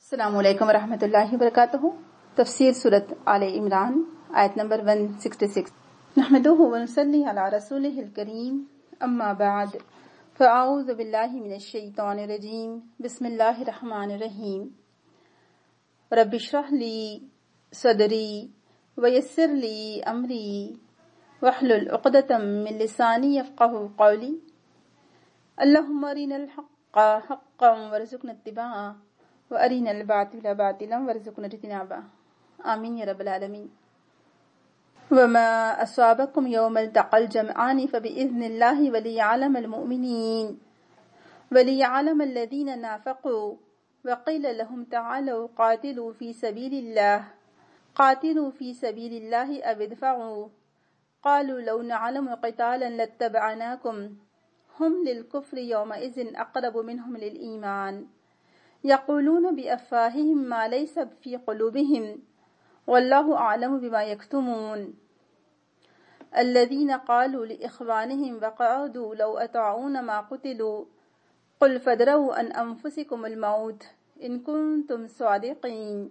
السلام علیکم ورحمۃ اللہ وبرکاتہ۔ تفسیر سورۃ آل عمران آیت نمبر 166۔ نحمدہ ونصلی علی رسولہ الکریم، اما بعد، فاعوذ باللہ من الشیطان الرجیم، بسم اللہ الرحمن الرحیم۔ رب اشرح لی صدری ویسر لی امری واحلل عقدۃ من لسانی یفقہوا قولی۔ اللہم ارنا الحق حقا وارزقنا اتباعہ وَأَرِنَا الْبَاطِلَ بَاطِلًا وَارْزُقْنَا اجْتِنَابَهُ، آمین یا رب العالمین۔ وَمَا أَصَابَكُمْ يَوْمَ الْتَقَى الْجَمْعَانِ فَبِإِذْنِ اللَّهِ وَلِيَعْلَمَ الْمُؤْمِنِينَ وَلِيَعْلَمَ الَّذِينَ نَافَقُوا وَقِيلَ لَهُمْ تَعَالَوْا قَاتِلُوا فِي سَبِيلِ اللَّهِ أَوِ ادْفَعُوا قَالُوا لَوْ نَعْلَمُ قِتَالًا لَاتَّبَعْنَاكُمْ هُمْ لِلْكُفْرِ يَوْمَئِذٍ أَقْرَبُ مِنْهُمْ لِلْإِيمَانِ یقولون بأفواہہم ما لیس فی قلوبہم واللہ اعلم بما یکتمون الذین قالوا لإخوانہم وقعدوا لو اطاعونا ما قتلوا قل فادرؤوا عن انفسکم الموت ان کنتم صادقین۔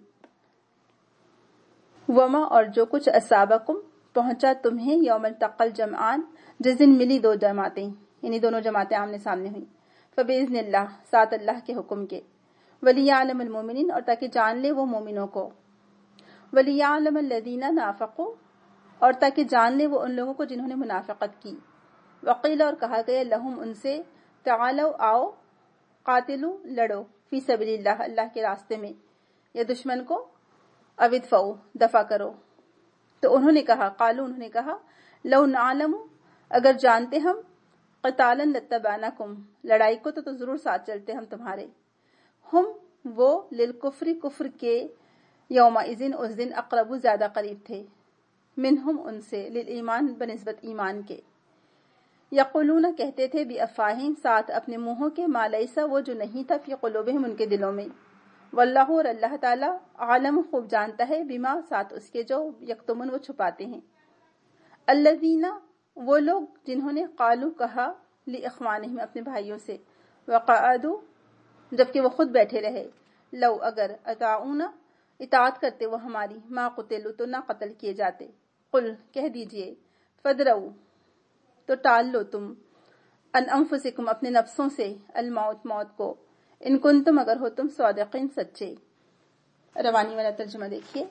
وما اور جو کچھ اصابکم پہنچا تمہیں یوم التقى الجمعان جس دن ملی دو جماعتیں، یعنی دونوں جماعتیں آمنے سامنے ہوئیں، فبإذن اللہ ساتھ اللہ کے حکم کے، وَلِيَعْلَمَ الْمُؤْمِنِينَ اور تاکہ جان لے وہ مومنوں کو، وَلِيَعْلَمَ الَّذِينَ نَافَقُوا اور تاکہ جان لے وہ ان لوگوں کو جنہوں نے منافقت کی، وَقِيلَ اور کہا گیا لہم ان سے، تَعَالَوْا آؤ، قاتلوا لڑو، فی سبیل اللہ اللہ کے راستے میں، یا دشمن کو، او ادفعوا دفع کرو۔ تو انہوں نے کہا، قالوا انہوں نے کہا، لو نعلم اگر جانتے ہم، قتالا لاتبعناکم لڑائی کو تو ضرور ساتھ چلتے ہم تمہارے، ہم وہ للکفر کفر کے، یومئذ اس دن اقرب زیادہ قریب تھے، منہم ان سے، للایمان بنسبت ایمان کے، یقولون کہتے تھے بافواہہم ساتھ اپنے منہوں کے، ما لیسا وہ جو نہیں تھا، فی قلوبہم ان کے دلوں میں، واللہ اور اللہ تعالی عالم خوب جانتا ہے، بما ساتھ اس کے جو یکتمون وہ چھپاتے ہیں، الذین وہ لوگ جنہوں نے قالوا کہا، لاخوانہم اپنے بھائیوں سے، وقعدوا جبکہ وہ خود بیٹھے رہے، لو اگر اطاعونا اطاعت کرتے وہ ہماری، ما قتلوا تو نہ قتل کیے جاتے، قل کہہ دیجئے، فادرؤوا تو ٹال لو تم، ان انفسکم اپنے نفسوں سے، الموت موت کو، ان کنتم اگر ہو تم صادقین سچے۔ روانی والا ترجمہ دیکھیے۔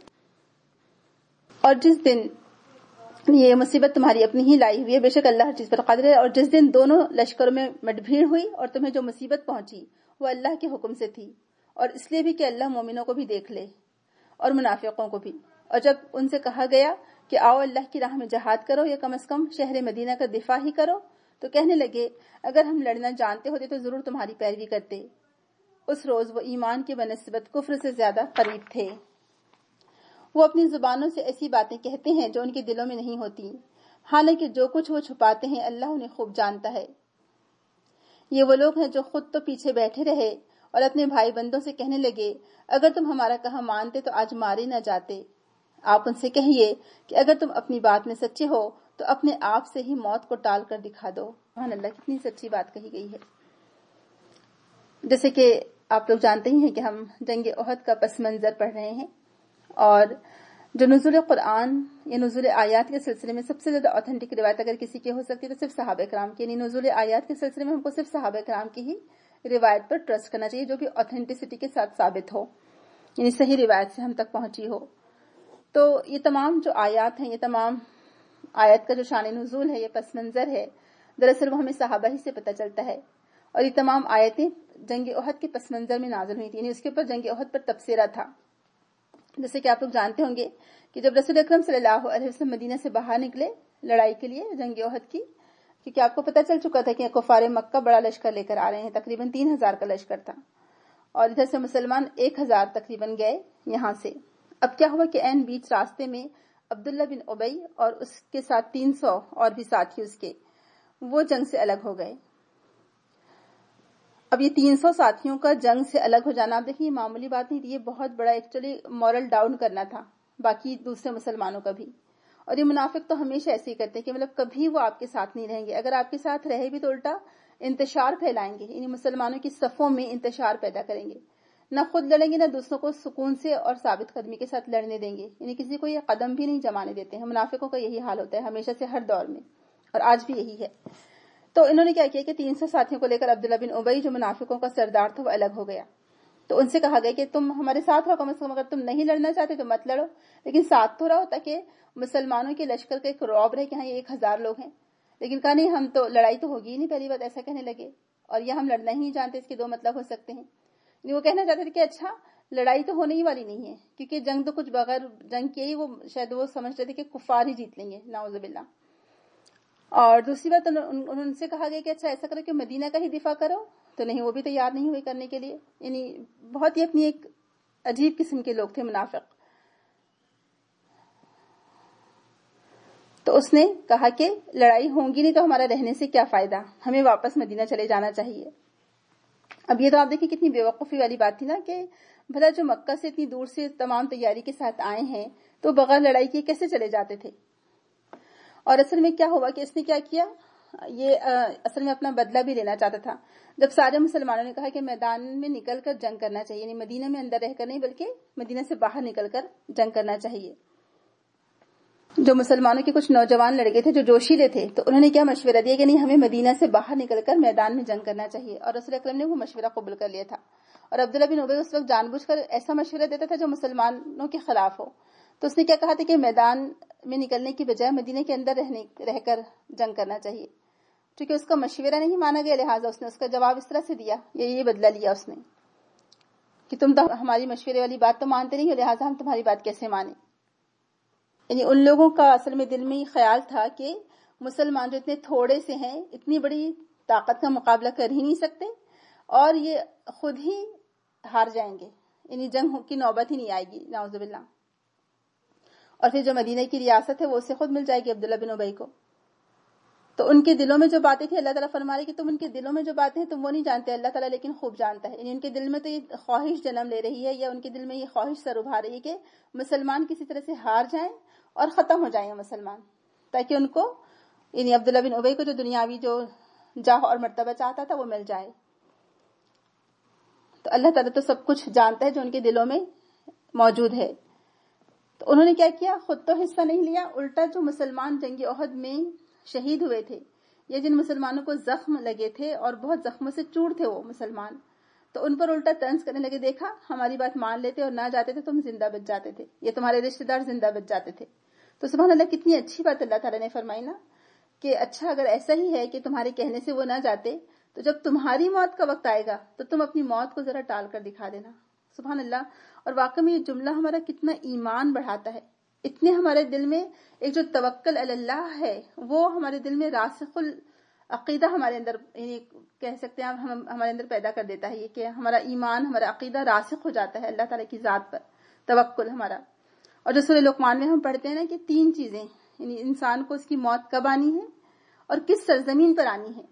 اور جس دن یہ مصیبت تمہاری اپنی ہی لائی ہوئی ہے، بے شک اللہ ہر چیز پر قادر ہے، اور جس دن دونوں لشکروں میں مٹ بھیڑ ہوئی اور تمہیں جو مصیبت پہنچی وہ اللہ کے حکم سے تھی، اور اس لیے بھی کہ اللہ مومنوں کو بھی دیکھ لے اور منافقوں کو بھی۔ اور جب ان سے کہا گیا کہ آؤ اللہ کی راہ میں جہاد کرو یا کم از کم شہر مدینہ کا دفاع ہی کرو، تو کہنے لگے اگر ہم لڑنا جانتے ہوتے تو ضرور تمہاری پیروی کرتے۔ اس روز وہ ایمان کی بنسبت کفر سے زیادہ قریب تھے۔ وہ اپنی زبانوں سے ایسی باتیں کہتے ہیں جو ان کے دلوں میں نہیں ہوتی، حالانکہ جو کچھ وہ چھپاتے ہیں اللہ انہیں خوب جانتا ہے۔ یہ وہ لوگ ہیں جو خود تو پیچھے بیٹھے رہے اور اپنے بھائی بندوں سے کہنے لگے اگر تم ہمارا کہا مانتے تو آج مارے نہ جاتے۔ آپ ان سے کہیے کہ اگر تم اپنی بات میں سچے ہو تو اپنے آپ سے ہی موت کو ٹال کر دکھا دو۔ سبحان اللہ، کتنی سچی بات کہی گئی ہے۔ جیسے کہ آپ لوگ جانتے ہی ہیں کہ ہم جنگ احد کا پس منظر پڑھ رہے ہیں، اور جو نزول قرآن یا نزول آیات کے سلسلے میں سب سے زیادہ اوتھینٹک روایت اگر کسی کی ہو سکتی ہے تو صرف صحابہ کرام کی، یعنی نزول آیات کے سلسلے میں ہم کو صرف صحابہ کرام کی ہی روایت پر ٹرسٹ کرنا چاہیے، جو کہ اوتھینٹسٹی کے ساتھ ثابت ہو، یعنی صحیح روایت سے ہم تک پہنچی ہو۔ تو یہ تمام جو آیات ہیں، یہ تمام آیت کا جو شان نزول ہے، یہ پس منظر ہے، دراصل وہ ہمیں صحابہ ہی سے پتہ چلتا ہے، اور یہ تمام آیتیں جنگ احد کے پس منظر میں نازل ہوئی تھی، یعنی اس کے اوپر جنگ احد پر تبصرہ تھا۔ جیسے کہ آپ لوگ جانتے ہوں گے کہ جب رسول اکرم صلی اللہ علیہ وسلم مدینہ سے باہر نکلے لڑائی کے لیے جنگ احد کی، کیونکہ آپ کو پتہ چل چکا تھا کہ کفار مکہ بڑا لشکر لے کر آ رہے ہیں، تقریباً 3000 کا لشکر تھا، اور ادھر سے مسلمان 1000 تقریباً گئے یہاں سے۔ اب کیا ہوا کہ عین بیچ راستے میں عبداللہ بن ابی اور اس کے ساتھ 300 اور بھی ساتھی اس کے، وہ جنگ سے الگ ہو گئے۔ اب یہ 300 ساتھیوں کا جنگ سے الگ ہو جانا، آپ دیکھیے معمولی بات نہیں تھی، یہ بہت بڑا ایکچولی مورل ڈاؤن کرنا تھا باقی دوسرے مسلمانوں کا بھی۔ اور یہ منافق تو ہمیشہ ایسے ہی کرتے ہیں کہ مطلب کبھی وہ آپ کے ساتھ نہیں رہیں گے، اگر آپ کے ساتھ رہے بھی تو الٹا انتشار پھیلائیں گے، یعنی مسلمانوں کی صفوں میں انتشار پیدا کریں گے۔ نہ خود لڑیں گے نہ دوسروں کو سکون سے اور ثابت قدمی کے ساتھ لڑنے دیں گے، یعنی کسی کو یہ قدم بھی نہیں جمانے دیتے ہیں۔ منافقوں کا یہی حال ہوتا ہے ہمیشہ سے، ہر دور میں، اور آج بھی یہی ہے۔ تو انہوں نے کیا کیا کہ 300 ساتھیوں کو لے کر عبداللہ بن ابی جو منافقوں کا سردار تھا وہ الگ ہو گیا۔ تو ان سے کہا گیا کہ تم ہمارے ساتھ رہو، کم از کم اگر تم نہیں لڑنا چاہتے تو مت لڑو، لیکن ساتھ تو رہو تاکہ مسلمانوں کے لشکر کا ایک رعب رہے کہ ہاں یہ 1000 لوگ ہیں۔ لیکن کہا نہیں، ہم تو لڑائی تو ہوگی ہی نہیں، پہلی بات ایسا کہنے لگے، اور یہ ہم لڑنا ہی نہیں جانتے، اس کے 2 مطلب ہو سکتے ہیں۔ وہ کہنا چاہتے تھے کہ اچھا لڑائی تو ہونے ہی والی نہیں ہے، کیونکہ جنگ تو کچھ بغیر جنگ کے ہی وہ شاید وہ سمجھتے تھے کہ کفار ہی جیت لیں گے، نعوذ باللہ۔ اور دوسری بات ان سے کہا گیا کہ اچھا ایسا کرو کہ مدینہ کا ہی دفاع کرو، تو نہیں، وہ بھی تیار نہیں ہوئے کرنے کے لیے، یعنی بہت ہی اپنی ایک عجیب قسم کے لوگ تھے منافق۔ تو اس نے کہا کہ لڑائی ہونگی نہیں تو ہمارا رہنے سے کیا فائدہ، ہمیں واپس مدینہ چلے جانا چاہیے۔ اب یہ تو آپ دیکھیں کتنی بیوقوفی والی بات تھی نا، کہ بھلا جو مکہ سے اتنی دور سے تمام تیاری کے ساتھ آئے ہیں تو بغیر لڑائی کیے کیسے چلے جاتے تھے؟ اور اصل میں کیا ہوا کہ اس نے کیا کیا، یہ اصل میں اپنا بدلہ بھی لینا چاہتا تھا۔ جب سارے مسلمانوں نے کہا کہ میدان میں نکل کر جنگ کرنا چاہیے، یعنی مدینہ میں اندر رہ کر نہیں بلکہ مدینہ سے باہر نکل کر جنگ کرنا چاہیے، جو مسلمانوں کے کچھ نوجوان لڑکے تھے جو جوشیلے تھے، تو انہوں نے کیا مشورہ دیا کہ نہیں، ہمیں مدینہ سے باہر نکل کر میدان میں جنگ کرنا چاہیے، اور رسول اکرم نے وہ مشورہ قبول کر لیا تھا۔ اور عبداللہ بن ابی اس وقت جان بوجھ کر ایسا مشورہ دیتا تھا جو مسلمانوں کے خلاف ہو۔ تو اس نے کیا کہا تھا کہ میدان میں نکلنے کی بجائے مدینہ کے اندر رہ کر جنگ کرنا چاہیے۔ چونکہ اس کا مشورہ نہیں مانا گیا، لہٰذا اس نے اس کا جواب اس طرح سے دیا، یہ بدلہ لیا اس نے کہ تم تو ہماری مشورے والی بات تو مانتے نہیں ہو، لہٰذا ہم تمہاری بات کیسے مانیں۔ یعنی ان لوگوں کا اصل میں دل میں یہ خیال تھا کہ مسلمان جو اتنے تھوڑے سے ہیں، اتنی بڑی طاقت کا مقابلہ کر ہی نہیں سکتے، اور یہ خود ہی ہار جائیں گے، یعنی جنگ کی نوبت ہی نہیں آئے گی، نعوذ باللہ۔ اور پھر جو مدینہ کی ریاست ہے وہ اسے خود مل جائے گی عبداللہ بن ابی کو۔ تو ان کے دلوں میں جو باتیں تھیں، اللہ تعالیٰ فرما رہے کہ تم ان کے دلوں میں جو باتیں ہیں تم وہ نہیں جانتے، اللہ تعالیٰ لیکن خوب جانتا ہے۔ یعنی ان کے دل میں تو یہ خواہش جنم لے رہی ہے، یا ان کے دل میں یہ خواہش سر ابھار رہی ہے کہ مسلمان کسی طرح سے ہار جائیں اور ختم ہو جائیں مسلمان، تاکہ ان کو، یعنی عبداللہ بن ابی کو جو دنیاوی جو جاہ اور مرتبہ چاہتا تھا وہ مل جائے۔ تو اللہ تعالیٰ تو سب کچھ جانتا ہے جو ان کے دلوں میں موجود ہے۔ تو انہوں نے کیا کیا، خود تو حصہ نہیں لیا، الٹا جو مسلمان جنگ احد میں شہید ہوئے تھے، یا جن مسلمانوں کو زخم لگے تھے اور بہت زخموں سے چور تھے وہ مسلمان، تو ان پر الٹا طنز کرنے لگے، دیکھا ہماری بات مان لیتے اور نہ جاتے تھے تم زندہ بچ جاتے تھے، یہ تمہارے رشتہ دار زندہ بچ جاتے تھے۔ تو سبحان اللہ، کتنی اچھی بات اللہ تعالیٰ نے فرمائی نا، کہ اچھا اگر ایسا ہی ہے کہ تمہارے کہنے سے وہ نہ جاتے، تو جب تمہاری موت کا وقت آئے گا تو تم اپنی موت کو ذرا ٹال کر دکھا دینا۔ سبحان اللہ۔ اور واقعی میں یہ جملہ ہمارا کتنا ایمان بڑھاتا ہے، اتنے ہمارے دل میں ایک جو توکل علی اللہ ہے وہ ہمارے دل میں راسخ العقیدہ ہمارے اندر، یعنی کہہ سکتے ہیں ہمارے اندر پیدا کر دیتا ہے، یہ کہ ہمارا ایمان، ہمارا عقیدہ راسخ ہو جاتا ہے اللہ تعالیٰ کی ذات پر، توکل ہمارا۔ اور جو سورہ لقمان میں ہم پڑھتے ہیں نا کہ 3 چیزیں، یعنی انسان کو اس کی موت کب آنی ہے اور کس سرزمین پر آنی ہے،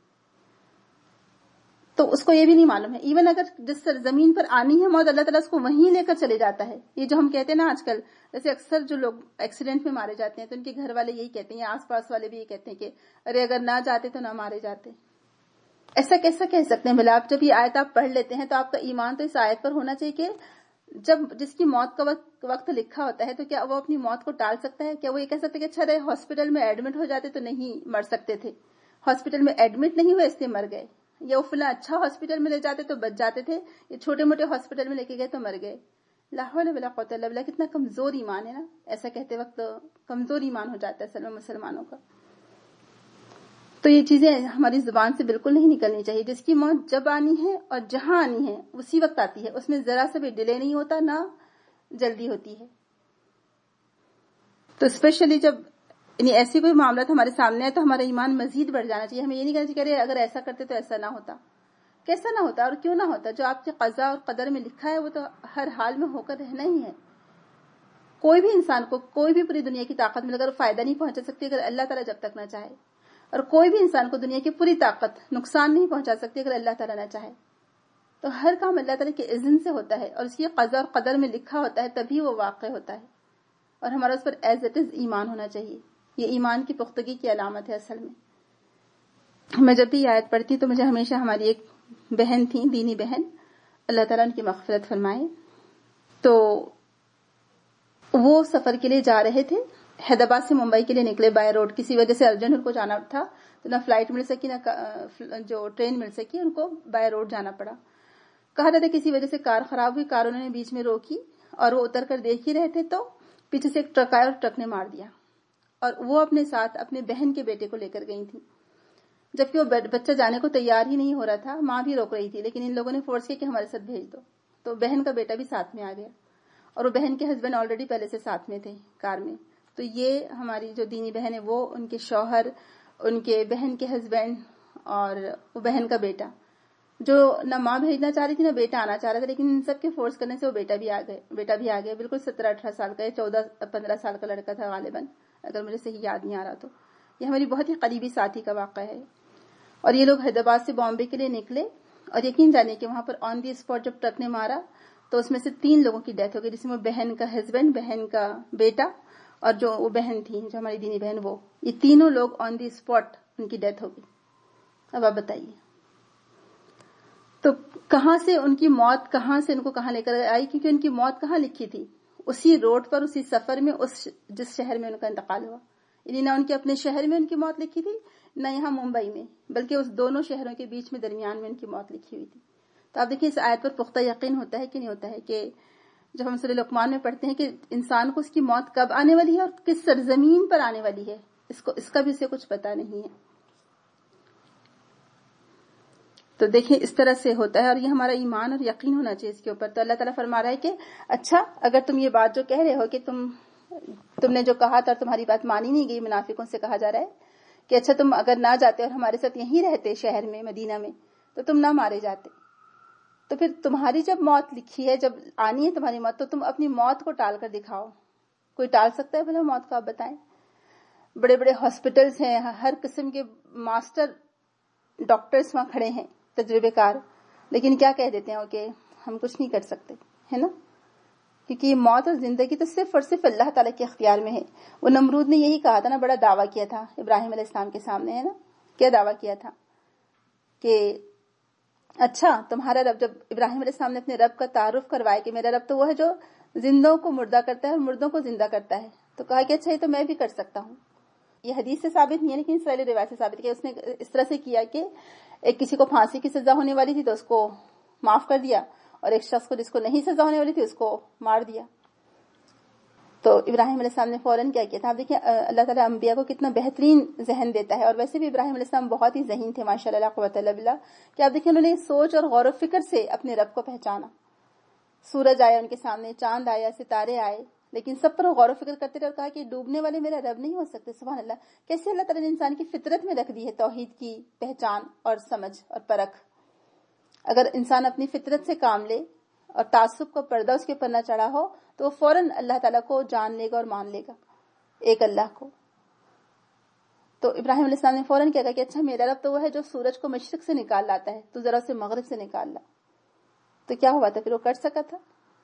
تو اس کو یہ بھی نہیں معلوم ہے۔ ایون اگر جس سرزمین پر آنی ہے موت، اللہ تعالیٰ اس کو وہیں لے کر چلے جاتا ہے۔ یہ جو ہم کہتے ہیں نا آج کل، جیسے اکثر جو لوگ ایکسیڈنٹ میں مارے جاتے ہیں تو ان کے گھر والے یہی کہتے ہیں، یا آس پاس والے بھی یہ کہتے ہیں کہ ارے اگر نہ جاتے تو نہ مارے جاتے۔ ایسا کیسا کہہ سکتے ہیں؟ بھلا آپ جب یہ آیت آپ پڑھ لیتے ہیں تو آپ کا ایمان تو اس آیت پر ہونا چاہیے کہ جب جس کی موت کا وقت لکھا ہوتا ہے تو کیا وہ اپنی موت کو ٹال سکتا ہے؟ کیا وہ یہ کہہ سکتے کہ اچھا رہے ہاسپٹل میں ایڈمٹ ہو جاتے تو نہیں مر سکتے تھے، ہاسپٹل میں ایڈمٹ نہیں ہوئے اس لیے مر گئے، یا وہ فلاں اچھا ہاسپٹل میں لے جاتے تو بچ جاتے تھے، یہ چھوٹے موٹے ہاسپٹل میں لے کے گئے تو مر گئے۔ لا حول ولا قوت الا باللہ، کتنا کمزور ایمان ہے نا، ایسا کہتے وقت کمزور ایمان ہو جاتا ہے اصل میں مسلمانوں کا۔ تو یہ چیزیں ہماری زبان سے بالکل نہیں نکلنی چاہیے، جس کی موت جب آنی ہے اور جہاں آنی ہے اسی وقت آتی ہے، اس میں ذرا سا بھی ڈیلے نہیں ہوتا، نہ جلدی ہوتی ہے۔ تو اسپیشلی جب یعنی ایسی کوئی معاملات ہمارے سامنے ہے تو ہمارا ایمان مزید بڑھ جانا چاہیے، ہمیں یہ نہیں کہنا چاہیے کہ اگر ایسا کرتے تو ایسا نہ ہوتا۔ کیسا نہ ہوتا اور کیوں نہ ہوتا؟ جو آپ کے قضاء اور قدر میں لکھا ہے وہ تو ہر حال میں ہو کر رہنا ہی ہے۔ کوئی بھی انسان کو کوئی بھی پوری دنیا کی طاقت مل کر فائدہ نہیں پہنچا سکتی اگر اللہ تعالیٰ جب تک نہ چاہے، اور کوئی بھی انسان کو دنیا کی پوری طاقت نقصان نہیں پہنچا سکتی اگر اللہ تعالیٰ نہ چاہے۔ تو ہر کام اللہ تعالیٰ کے اذن سے ہوتا ہے اور اس کی قضاء اور قدر میں لکھا ہوتا ہے تبھی وہ واقع ہوتا ہے، اور ہمارا اس پر ایز اٹ از ایمان ہونا چاہیے۔ یہ ایمان کی پختگی کی علامت ہے اصل میں۔ میں جب بھی آیت پڑھتی تو مجھے ہمیشہ ہماری ایک بہن تھی، دینی بہن، اللہ تعالیٰ ان کی مغفرت فرمائے. تو وہ سفر کے لیے جا رہے تھے، حیدرآباد سے ممبئی کے لیے نکلے بائی روڈ. کسی وجہ سے ارجنٹ ان کو جانا تھا تو نہ فلائٹ مل سکی نہ جو ٹرین مل سکی، ان کو بائی روڈ جانا پڑا. کہا جاتا ہے کسی وجہ سے کار خراب ہوئی، کار انہوں نے بیچ میں روکی اور وہ اتر کر دیکھ ہی رہے تھے تو پیچھے سے ایک ٹرک آیا اور ٹرک نے مار دیا. اور وہ اپنے ساتھ اپنے بہن کے بیٹے کو لے کر گئی تھی، جبکہ وہ بچہ جانے کو تیار ہی نہیں ہو رہا تھا. ماں بھی روک رہی تھی لیکن ان لوگوں نے فورس کیا کہ ہمارے ساتھ بھیج دو. تو بہن کا بیٹا بھی ساتھ میں آ گیا اور وہ بہن کے ہسبینڈ آلریڈی پہلے سے ساتھ میں تھے کار میں. تو یہ ہماری جو دینی بہن ہے وہ، ان کے شوہر، ان کے بہن کے ہسبینڈ اور وہ بہن کا بیٹا، جو نہ ماں بھیجنا چاہ رہی تھی نہ بیٹا آنا چاہ رہا تھا، لیکن ان سب کے فورس کرنے سے وہ بیٹا بھی آ گیا. بالکل 17-18 سال کا، 14-15 سال کا لڑکا تھا غالباً، اگر مجھے صحیح یاد نہیں آ رہا تو. یہ ہماری بہت ہی قریبی ساتھی کا واقعہ ہے. اور یہ لوگ حیدرآباد سے بامبے کے لیے نکلے اور یقین جانے کہ وہاں پر آن دی اسپاٹ جب ٹرک نے مارا تو اس میں سے 3 لوگوں کی ڈیتھ ہو گئی، جس میں بہن کا ہسبینڈ، بہن کا بیٹا اور جو وہ بہن تھی جو ہماری دینی بہن، وہ یہ تینوں لوگ آن دی اسپاٹ ان کی ڈیتھ ہو گئی. اب آپ بتائیے تو کہاں سے ان کی موت، کہاں سے ان کو کہاں لے کر آئی؟ کیونکہ ان کی موت کہاں لکھی تھی؟ اسی روڈ پر، اسی سفر میں، جس شہر میں ان کا انتقال ہوا. یعنی نہ ان کے اپنے شہر میں ان کی موت لکھی تھی نہ یہاں ممبئی میں، بلکہ اس دونوں شہروں کے بیچ میں درمیان میں ان کی موت لکھی ہوئی تھی. تو آپ دیکھیں اس آیت پر پختہ یقین ہوتا ہے کہ نہیں ہوتا ہے کہ جب ہم سورہ لقمان میں پڑھتے ہیں کہ انسان کو اس کی موت کب آنے والی ہے اور کس سرزمین پر آنے والی ہے، اس کا بھی اسے کچھ پتا نہیں ہے. تو دیکھیں اس طرح سے ہوتا ہے اور یہ ہمارا ایمان اور یقین ہونا چاہیے اس کے اوپر. تو اللہ تعالیٰ فرما رہا ہے کہ اچھا اگر تم یہ بات جو کہہ رہے ہو کہ تم نے جو کہا تھا تمہاری بات مانی نہیں گئی، منافقوں سے کہا جا رہا ہے کہ اچھا تم اگر نہ جاتے اور ہمارے ساتھ یہیں رہتے شہر میں، مدینہ میں، تو تم نہ مارے جاتے. تو پھر تمہاری جب موت لکھی ہے، جب آنی ہے تمہاری موت، تو تم اپنی موت کو ٹال کر دکھاؤ. کوئی ٹال سکتا ہے بھلا موت کو؟ آپ بتائیں. بڑے بڑے ہاسپٹلز ہیں، ہر قسم کے ماسٹر ڈاکٹرز وہاں کھڑے ہیں، تجربے کار، لیکن کیا کہہ دیتے ہیں کہ ہم کچھ نہیں کر سکتے، ہے نا؟ کیونکہ یہ موت اور زندگی تو صرف اور صرف اللہ تعالیٰ کے اختیار میں ہے. وہ نمرود نے یہی کہا تھا نا، بڑا دعویٰ کیا تھا ابراہیم علیہ السلام کے سامنے، ہے نا؟ کیا دعویٰ کیا تھا کہ اچھا تمہارا رب، جب ابراہیم علیہ السلام نے اپنے رب کا تعارف کروایا کہ میرا رب تو وہ ہے جو زندوں کو مردہ کرتا ہے اور مردوں کو زندہ کرتا ہے، تو کہا کہ اچھا یہ تو میں بھی کر سکتا ہوں. یہ حدیث سے ثابت نہیں ہے لیکن اسرائیلی روایت سے ثابت کیا. اس نے اس طرح سے کیا کہ ایک کسی کو پھانسی کی سزا ہونے والی تھی تو اس کو معاف کر دیا، اور ایک شخص کو جس کو نہیں سزا ہونے والی تھی اس کو مار دیا. تو ابراہیم علیہ السلام نے فوراً کیا کیا تھا؟ آپ دیکھیں اللہ تعالیٰ انبیاء کو کتنا بہترین ذہن دیتا ہے. اور ویسے بھی ابراہیم علیہ السلام بہت ہی ذہین تھے ماشاء اللہ، قوت اللہ باللہ. کہ آپ دیکھیں انہوں نے سوچ اور غور و فکر سے اپنے رب کو پہچانا. سورج آیا ان کے سامنے، چاند آیا، ستارے آئے، لیکن سب پر غور و فکر کرتے رہے اور کہا کہ ڈوبنے والے میرا رب نہیں ہو سکتے. سبحان اللہ، کیسے اللہ تعالیٰ نے انسان کی فطرت میں رکھ دی ہے توحید کی پہچان اور سمجھ اور پرکھ. اگر انسان اپنی فطرت سے کام لے اور تعصب کو پردہ اس کے اوپر نہ چڑھا ہو تو وہ فوراً اللہ تعالیٰ کو جان لے گا اور مان لے گا، ایک اللہ کو. تو ابراہیم علیہ السلام نے فوراً کیا کہا کہ اچھا میرا رب تو وہ ہے جو سورج کو مشرق سے نکال لاتا ہے، تو ذرا سے مغرب سے نکال لا. تو کیا ہوا تھا پھر؟ وہ کر سکا تھا؟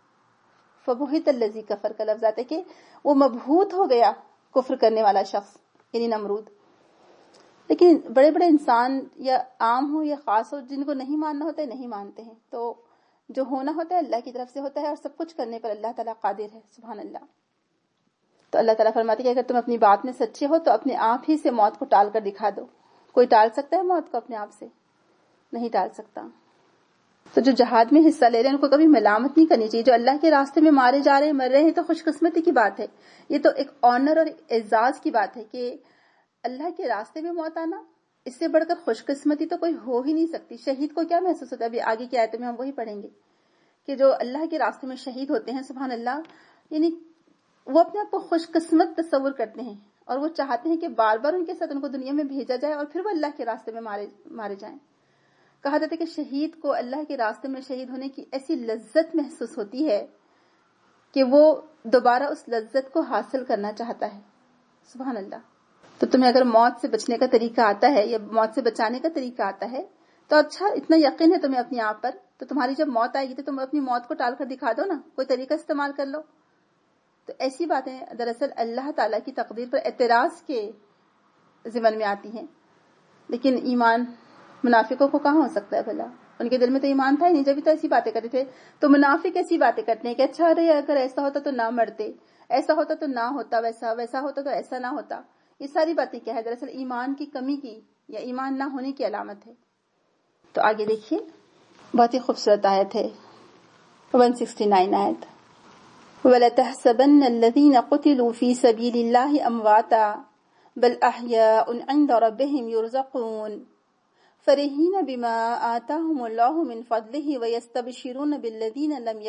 فبہت الذی کفر کا لفظ آتا ہے کہ وہ مبہوت ہو گیا کفر کرنے والا شخص، یعنی نمرود. لیکن بڑے بڑے انسان یا عام ہو یا خاص ہو، جن کو نہیں ماننا ہوتا ہے نہیں مانتے ہیں. تو جو ہونا ہوتا ہے اللہ کی طرف سے ہوتا ہے اور سب کچھ کرنے پر اللہ تعالیٰ قادر ہے. سبحان اللہ. تو اللہ تعالیٰ فرماتے کہ اگر تم اپنی بات میں سچے ہو تو اپنے آپ ہی سے موت کو ٹال کر دکھا دو. کوئی ٹال سکتا ہے موت کو اپنے آپ سے؟ نہیں ٹال سکتا. تو جو جہاد میں حصہ لے رہے ہیں ان کو کبھی ملامت نہیں کرنی چاہیے. جو اللہ کے راستے میں مارے جا رہے ہیں، مر رہے ہیں، تو خوش قسمتی کی بات ہے. یہ تو ایک آنر اور اعزاز کی بات ہے کہ اللہ کے راستے میں موت آنا، اس سے بڑھ کر خوش قسمتی تو کوئی ہو ہی نہیں سکتی. شہید کو کیا محسوس ہوتا ہے؟ ابھی آگے کی آیتوں میں ہم وہی پڑھیں گے کہ جو اللہ کے راستے میں شہید ہوتے ہیں، سبحان اللہ، یعنی وہ اپنے آپ کو خوش قسمت تصور کرتے ہیں اور وہ چاہتے ہیں کہ بار بار ان کے ساتھ ان کو دنیا میں بھیجا جائے اور پھر وہ اللہ کے راستے میں مارے جائیں. کہا جاتا ہے کہ شہید کو اللہ کے راستے میں شہید ہونے کی ایسی لذت محسوس ہوتی ہے کہ وہ دوبارہ اس لذت کو حاصل کرنا چاہتا ہے. سبحان اللہ. تو تمہیں اگر موت سے بچنے کا طریقہ آتا ہے یا موت سے بچانے کا طریقہ آتا ہے تو اچھا، اتنا یقین ہے تمہیں اپنے آپ پر، تو تمہاری جب موت آئے گی تو تم اپنی موت کو ٹال کر دکھا دو نا، کوئی طریقہ استعمال کر لو. تو ایسی باتیں دراصل اللہ تعالیٰ کی تقدیر پر اعتراض کے ضمن میں آتی ہیں. لیکن ایمان منافقوں کو کہاں ہو سکتا ہے بھلا؟ ان کے دل میں تو ایمان تھا ہی نہیں، جبھی تو ایسی باتیں کرتے تھے. تو منافق ایسی باتیں کرتے ہیں کہ اچھا ارے اگر ایسا ہوتا تو نہ مرتے، ایسا ہوتا تو نہ ہوتا، ویسا ہوتا تو ایسا نہ ہوتا. یہ ساری باتیں کیا ہے؟ دراصل ایمان کی کمی کی یا ایمان نہ ہونے کی علامت ہے. تو آگے دیکھیے، بہت ہی خوبصورت آیت ہے 169 آیت. وَلَتَحْسَبَنَّ الَّذِينَ قُتِلُوا فِي سَبِيلِ اللَّهِ أَمْوَاتًا بَلْ أَحْيَاءٌ عِندَ رَبِّهِمْ يُرْزَقُونَ فَرِحِينَ بِمَا آتَاهُمُ اللَّهُ مِنْ فَضْلِهِ وَيَسْتَبْشِرُونَ بِالَّذِينَ لَمْ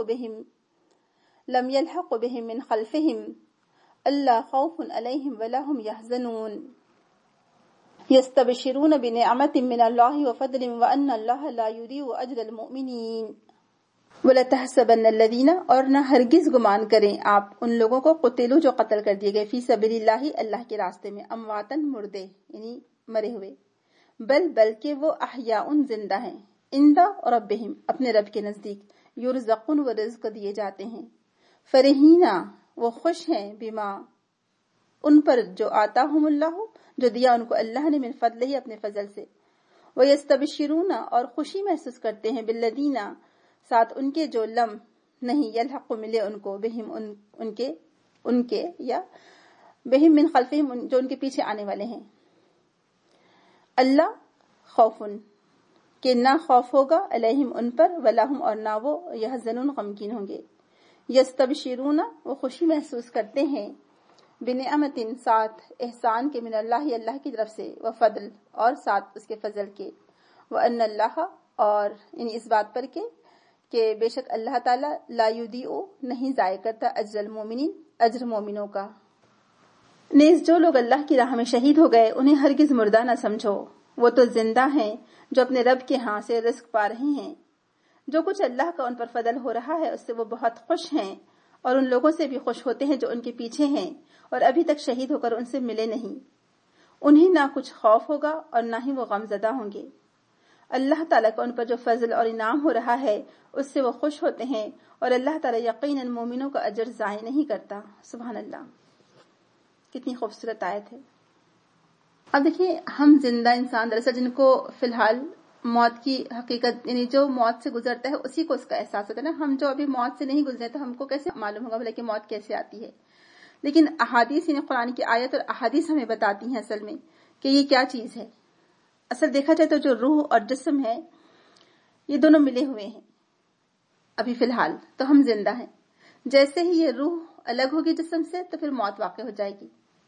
يَلْحَقُ بِهِمْ مِنْ خَلْفِهِمْ أَلَّا خَوْفٌ عَلَيْهِمْ وَلَا هُمْ يَحْزَنُونَ يَسْتَبْشِرُونَ بِنِعْمَةٍ مِنَ اللَّهِ وَفَضْلٍ وَأَنَّ اللَّهَ لَا يُضِيعُ أَجْرَ الْمُؤْمِنِينَ. وَلَتَحْسَبَنَّ الَّذِينَ، اور نہ ہرگز گمان کریں آپ ان لوگوں کو، قتلوا جو قتل کر دیے گئے، فی سبیل اللہ اللہ کے راستے میں، امواتن مردے یعنی مرے ہوئے، بلکہ وہ احیاء زندہ ہیں، عند ربہم اپنے رب کے نزدیک، یرزقون وہ رزق دیے جاتے ہیں، فرحینا وہ خوش ہیں، بما ان پر جو آتاہم اللہ جو دیا ان کو اللہ نے، من فضلہ اپنے فضل سے، ویستبشرون اور خوشی محسوس کرتے ہیں، بالذین ساتھ ان کے جو لم نہیں، یلحق ملے ان کو، بہم ان کے یا بہم من خلفہم جو ان کے پیچھے آنے والے ہیں، اللہ خوف کہ نہ خوف ہوگا، علیہم ان پر، ولاہم اور نہ وہ، یحزنون غمگین ہوں گے، یستبشرون وہ خوشی محسوس کرتے ہیں، بنعمت ساتھ احسان کے، من اللہ اللہ کی طرف سے، وفضل اور ساتھ اس کے فضل کے، وان اللہ اور یعنی اس بات پر کہ بے شک اللہ تعالی لا یضیع نہیں ضائع کرتا اجر المومنین اجر مومنوں کا. نیز جو لوگ اللہ کی راہ میں شہید ہو گئے انہیں ہرگز مردہ نہ سمجھو، وہ تو زندہ ہیں جو اپنے رب کے ہاں سے رزق پا رہے ہیں. جو کچھ اللہ کا ان پر فضل ہو رہا ہے اس سے وہ بہت خوش ہیں، اور ان لوگوں سے بھی خوش ہوتے ہیں جو ان کے پیچھے ہیں اور ابھی تک شہید ہو کر ان سے ملے نہیں. انہیں نہ کچھ خوف ہوگا اور نہ ہی وہ غم زدہ ہوں گے. اللہ تعالیٰ کا ان پر جو فضل اور انعام ہو رہا ہے اس سے وہ خوش ہوتے ہیں، اور اللہ تعالیٰ یقیناً مومنوں کا اجر ضائع نہیں کرتا. سبحان اللہ، کتنی خوبصورت آیت ہے. اب دیکھیے، ہم زندہ انسان دراصل جن کو فی الحال موت کی حقیقت یعنی جو موت سے گزرتا ہے اسی کو اس کا احساس ہوتا ہے نا. ہم جو ابھی موت سے نہیں گزرے تو ہم کو کیسے معلوم ہوگا بھلا کہ موت کیسے آتی ہے. لیکن احادیث یعنی قرآن کی آیت اور احادیث ہمیں بتاتی ہیں اصل میں کہ یہ کیا چیز ہے. اصل دیکھا جائے تو جو روح اور جسم ہے یہ دونوں ملے ہوئے ہیں. ابھی فی الحال تو ہم زندہ ہیں، جیسے ہی یہ روح الگ ہوگی جسم سے تو پھر موت واقع ہو جائے گی.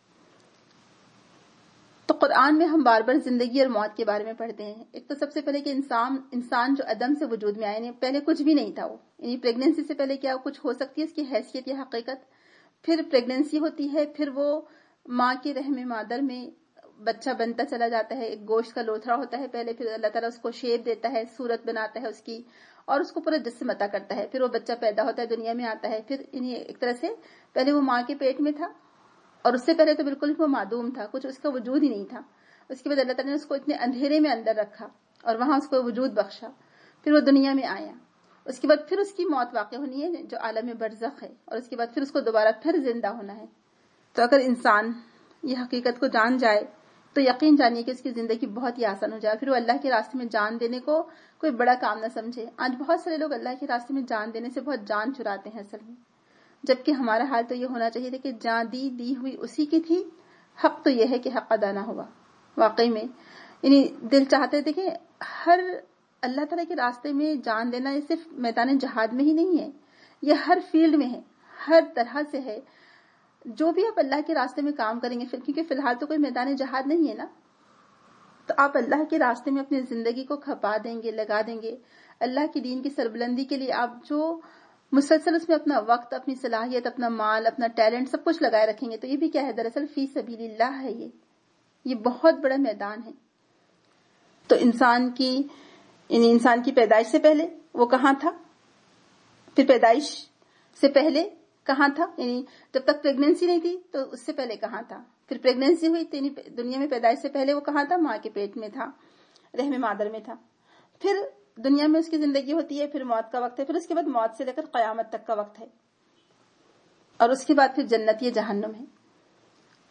تو قرآن میں ہم بار بار زندگی اور موت کے بارے میں پڑھتے ہیں. ایک تو سب سے پہلے کہ انسان جو عدم سے وجود میں آئے، یعنی پہلے کچھ بھی نہیں تھا، وہ یعنی پریگننسی سے پہلے کیا کچھ ہو سکتی ہے اس کی حیثیت یا حقیقت. پھر پریگننسی ہوتی ہے، پھر وہ ماں کے رحم مادر میں بچہ بنتا چلا جاتا ہے، ایک گوشت کا لوتھڑا ہوتا ہے پہلے، پھر اللہ تعالیٰ اس کو شیپ دیتا ہے، صورت بناتا ہے اس کی، اور اس کو پورا جسم عطا کرتا ہے. پھر وہ بچہ پیدا ہوتا ہے، دنیا میں آتا ہے. پھر یعنی ایک طرح سے پہلے وہ ماں کے پیٹ میں تھا، اور اس سے پہلے تو بالکل وہ معدوم تھا، کچھ اس کا وجود ہی نہیں تھا. اس کے بعد اللہ تعالیٰ نے اس کو اتنے اندھیرے میں اندر رکھا اور وہاں اس کو وجود بخشا. پھر وہ دنیا میں آیا. اس کے بعد پھر اس کی موت واقع ہونی ہے جو عالم برزخ ہے، اور اس کے بعد پھر اس کو دوبارہ پھر زندہ ہونا ہے. تو اگر انسان یہ حقیقت کو جان جائے تو یقین جانیے کہ اس کی زندگی بہت ہی آسان ہو جائے. پھر وہ اللہ کے راستے میں جان دینے کو کوئی بڑا کام نہ سمجھے. آج بہت سارے لوگ اللہ کے راستے میں جان دینے سے بہت جان چراتے ہیں اصل میں، جبکہ ہمارا حال تو یہ ہونا چاہیے تھا کہ جان دی ہوئی اسی کی تھی. حق تو یہ ہے کہ حق ادا نہ ہوا واقعی میں. یعنی دل چاہتے تھے کہ ہر اللہ تعالیٰ کے راستے میں جان دینا یہ صرف میدان جہاد میں ہی نہیں ہے، یہ ہر فیلڈ میں ہے، ہر طرح سے ہے. جو بھی آپ اللہ کے راستے میں کام کریں گے، کیونکہ فی الحال تو کوئی میدان جہاد نہیں ہے نا، تو آپ اللہ کے راستے میں اپنی زندگی کو کھپا دیں گے، لگا دیں گے. اللہ کی دین کی سربلندی کے لیے آپ جو مسلسل اس میں اپنا وقت، اپنی صلاحیت، اپنا مال، اپنا ٹیلنٹ سب کچھ لگائے رکھیں گے، تو یہ بھی کیا ہے؟ دراصل فی سبیل اللہ ہے. یہ بہت بڑا میدان ہے. تو انسان کی پیدائش سے پہلے وہ کہاں تھا، پھر پیدائش سے پہلے کہاں تھا، یعنی جب تک پریگننسی نہیں تھی تو اس سے پہلے کہاں تھا، پھر پریگننسی ہوئی تو دنیا میں پیدائش سے پہلے وہ کہاں تھا، ماں کے پیٹ میں تھا، رحم مادر میں تھا. پھر دنیا میں اس کی زندگی ہوتی ہے، پھر موت کا وقت ہے، پھر اس کے بعد موت سے لے کر قیامت تک کا وقت ہے، اور اس کے بعد پھر جنت یا جہنم ہے.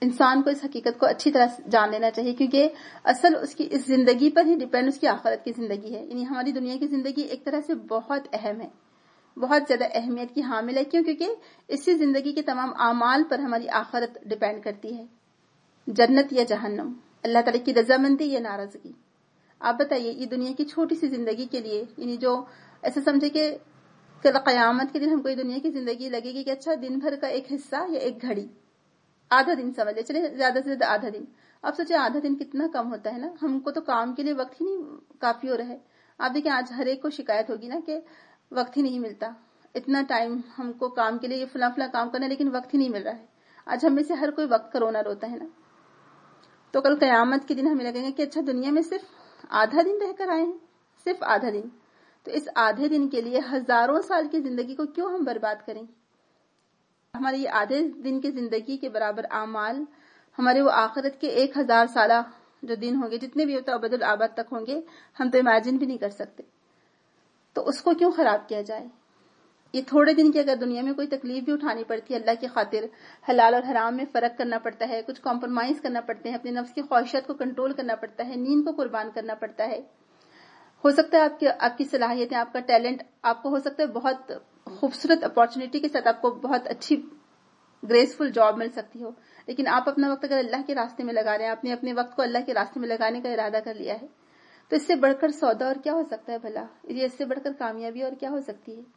انسان کو اس حقیقت کو اچھی طرح جان لینا چاہیے، کیونکہ اصل اس کی اس زندگی پر ہی ڈیپینڈ اس کی آخرت کی زندگی ہے. یعنی ہماری دنیا کی زندگی ایک طرح سے بہت اہم ہے، بہت زیادہ اہمیت کی حامل ہے. کیوں؟ کیونکہ اسی زندگی کے تمام اعمال پر ہماری آخرت ڈیپینڈ کرتی ہے، جنت یا جہنم، اللہ تعالیٰ کی رضامندی یا ناراضگی. آپ بتائیے، یہ دنیا کی چھوٹی سی زندگی کے لیے، یعنی جو ایسا سمجھے کہ کل قیامت کے دن ہم کو یہ دنیا کی زندگی لگے گی کہ اچھا دن بھر کا ایک حصہ یا ایک گھڑی، آدھا دن سمجھ لے، چلے زیادہ سے زیادہ آدھا دن. آپ سوچے آدھا دن کتنا کم ہوتا ہے نا. ہم کو تو کام کے لیے وقت ہی نہیں کافی ہو رہا ہے. آپ دیکھیں آج ہر ایک کو شکایت ہوگی نا کہ وقت ہی نہیں ملتا، اتنا ٹائم ہم کو کام کے لیے فلاں فلاں کام کرنا ہے لیکن وقت ہی نہیں مل رہا ہے. آج ہم میں سے ہر کوئی وقت کا رونا روتا ہے نا. تو کل قیامت کے دن ہمیں لگیں گے کہ اچھا دنیا میں صرف آدھا دن رہ کر آئے ہیں، صرف آدھا دن. تو اس آدھے دن کے لیے ہزاروں سال کی زندگی کو کیوں ہم برباد کریں؟ ہمارے یہ آدھے دن کی زندگی کے برابر اعمال ہمارے وہ آخرت کے 1000 سالہ جو دن ہوں گے، جتنے بھی ہوتا ابد الآباد تک ہوں گے، ہم تو امیجن بھی نہیں کر سکتے. تو اس کو کیوں خراب کیا جائے؟ یہ تھوڑے دن کی اگر دنیا میں کوئی تکلیف بھی اٹھانی پڑتی ہے اللہ کی خاطر، حلال اور حرام میں فرق کرنا پڑتا ہے، کچھ کمپرومائز کرنا پڑتے ہیں، اپنے نفس کی خواہشات کو کنٹرول کرنا پڑتا ہے، نیند کو قربان کرنا پڑتا ہے. ہو سکتا ہے آپ کی صلاحیتیں، آپ کا ٹیلنٹ، آپ کو ہو سکتا ہے بہت خوبصورت اپارچونٹی کے ساتھ آپ کو بہت اچھی گریسفل جاب مل سکتی ہو، لیکن آپ اپنا وقت اگر اللہ کے راستے میں لگا رہے ہیں، آپ نے اپنے وقت کو اللہ کے راستے میں لگانے کا ارادہ کر لیا ہے، تو اس سے بڑھ کر سودا اور کیا ہو سکتا ہے بھلا؟ یہ اس سے بڑھ کر کامیابی اور کیا ہو سکتی ہے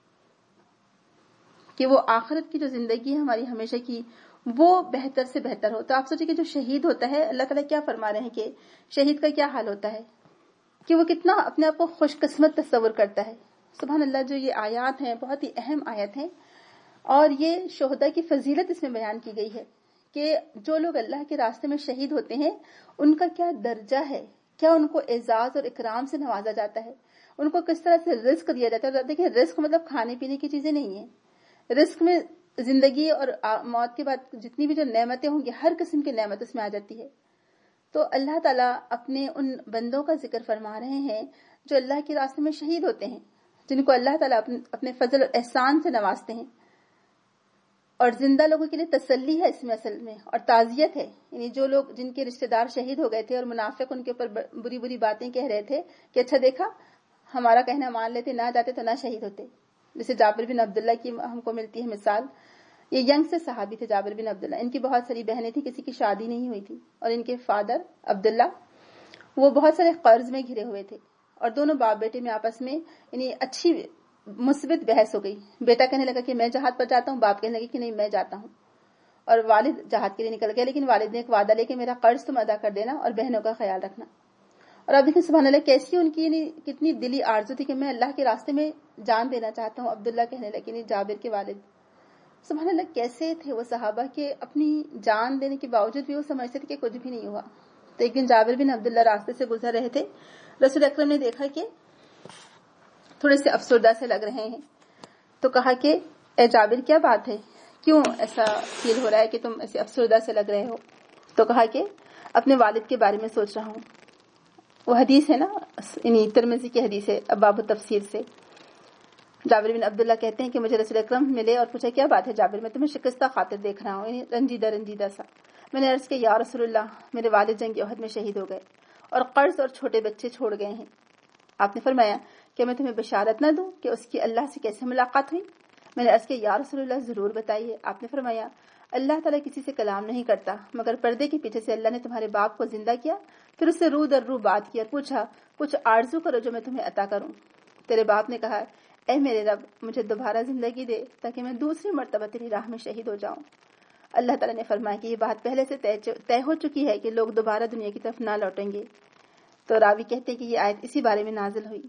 کہ وہ آخرت کی جو زندگی ہے ہماری ہمیشہ کی، وہ بہتر سے بہتر ہو. تو آپ سوچیں کہ جو شہید ہوتا ہے، اللہ تعالیٰ کیا فرما رہے ہیں کہ شہید کا کیا حال ہوتا ہے، کہ وہ کتنا اپنے آپ کو خوش قسمت تصور کرتا ہے. سبحان اللہ. جو یہ آیات ہیں بہت ہی اہم آیت ہیں، اور یہ شہداء کی فضیلت اس میں بیان کی گئی ہے کہ جو لوگ اللہ کے راستے میں شہید ہوتے ہیں ان کا کیا درجہ ہے، کیا ان کو اعزاز اور اکرام سے نوازا جاتا ہے، ان کو کس طرح سے رزق دیا جاتا ہے. دیکھیں رزق مطلب کھانے پینے کی چیزیں نہیں ہیں. رزق میں زندگی اور موت کے بعد جتنی بھی جو نعمتیں ہوں گی، ہر قسم کی نعمت اس میں آ جاتی ہے. تو اللہ تعالیٰ اپنے ان بندوں کا ذکر فرما رہے ہیں جو اللہ کے راستے میں شہید ہوتے ہیں، جن کو اللہ تعالیٰ اپنے فضل اور احسان سے نوازتے ہیں. اور زندہ لوگوں کے لیے تسلی ہے اس میں اصل میں، اور تعزیت ہے. یعنی جو لوگ جن کے رشتہ دار شہید ہو گئے تھے اور منافق ان کے اوپر بری بری باتیں کہہ رہے تھے کہ اچھا دیکھا ہمارا کہنا مان لیتے، نہ جاتے تو نہ شہید ہوتے. جیسے جابر بن عبداللہ کی ہم کو ملتی ہے مثال. یہ ینگ سے صحابی تھے جابر بن عبداللہ. ان کی بہت ساری بہنیں تھیں، کسی کی شادی نہیں ہوئی تھی، اور ان کے فادر عبداللہ وہ بہت سارے قرض میں گھرے ہوئے تھے، اور دونوں باپ بیٹے میں آپس میں یعنی اچھی مثبت بحث ہو گئی. بیٹا کہنے لگا کہ میں جہاد پر جاتا ہوں، باپ کہنے لگے کہ نہیں میں جاتا ہوں. اور والد جہاد کے لیے نکل گئے، لیکن والد نے ایک وعدہ لے کہ میرا قرض تم ادا کر دینا اور بہنوں کا خیال رکھنا. اور آپ دیکھیں سبحان اللہ کیسی ان کی کتنی دلی آرزو تھی کہ میں اللہ کے راستے میں جان دینا چاہتا ہوں. عبداللہ کہنے لگے، نہیں جابر کے والد، سبحان اللہ کیسے تھے وہ صحابہ کہ اپنی جان دینے کے باوجود بھی وہ سمجھتے تھے کہ کچھ بھی نہیں ہوا. تو ایک دن جابر بن عبداللہ راستے سے گزر رہے تھے، رسول اکرم نے دیکھا کہ تھوڑے سے افسردہ سے لگ رہے ہیں، تو کہا کہ اے جابر کیا بات ہے، کیوں ایسا فیل ہو رہا ہے کہ تم ایسے افسردہ سے لگ رہے ہو؟ تو کہا کہ اپنے والد کے بارے میں سوچ رہا ہوں. وہ حدیث ہے نا، یعنی ترمذی کی حدیث ہے ابواب التفسیر سے. جابر بن عبداللہ کہتے ہیں کہ مجھے رسول اکرم ملے اور پوچھا کیا بات ہے جابر، میں تمہیں شکستہ خاطر دیکھ رہا ہوں، یعنی رنجیدہ سا. میں نے عرض کیا یا رسول اللہ، میرے والد جنگ احد میں شہید ہو گئے اور قرض اور چھوٹے بچے چھوڑ گئے ہیں. آپ نے فرمایا کہ میں تمہیں بشارت نہ دوں کہ اس کی اللہ سے کیسے ملاقات ہوئی؟ میں نے عرض کیا یا رسول اللہ ضرور بتائیے. آپ نے فرمایا اللہ تعالیٰ کسی سے کلام نہیں کرتا مگر پردے کے پیچھے سے اللہ نے تمہارے باپ کو زندہ کیا، پھر اس سے روح در روح بات کیا، پوچھا کچھ آرزو کرو جو میں تمہیں عطا کروں. تیرے باپ نے کہا اے میرے رب مجھے دوبارہ زندگی دے تاکہ میں دوسری مرتبہ تیری راہ میں شہید ہو جاؤں. اللہ تعالیٰ نے فرمایا کہ یہ بات پہلے سے طے ہو چکی ہے کہ لوگ دوبارہ دنیا کی طرف نہ لوٹیں گے. تو راوی کہتے ہیں کہ یہ آیت اسی بارے میں نازل ہوئی.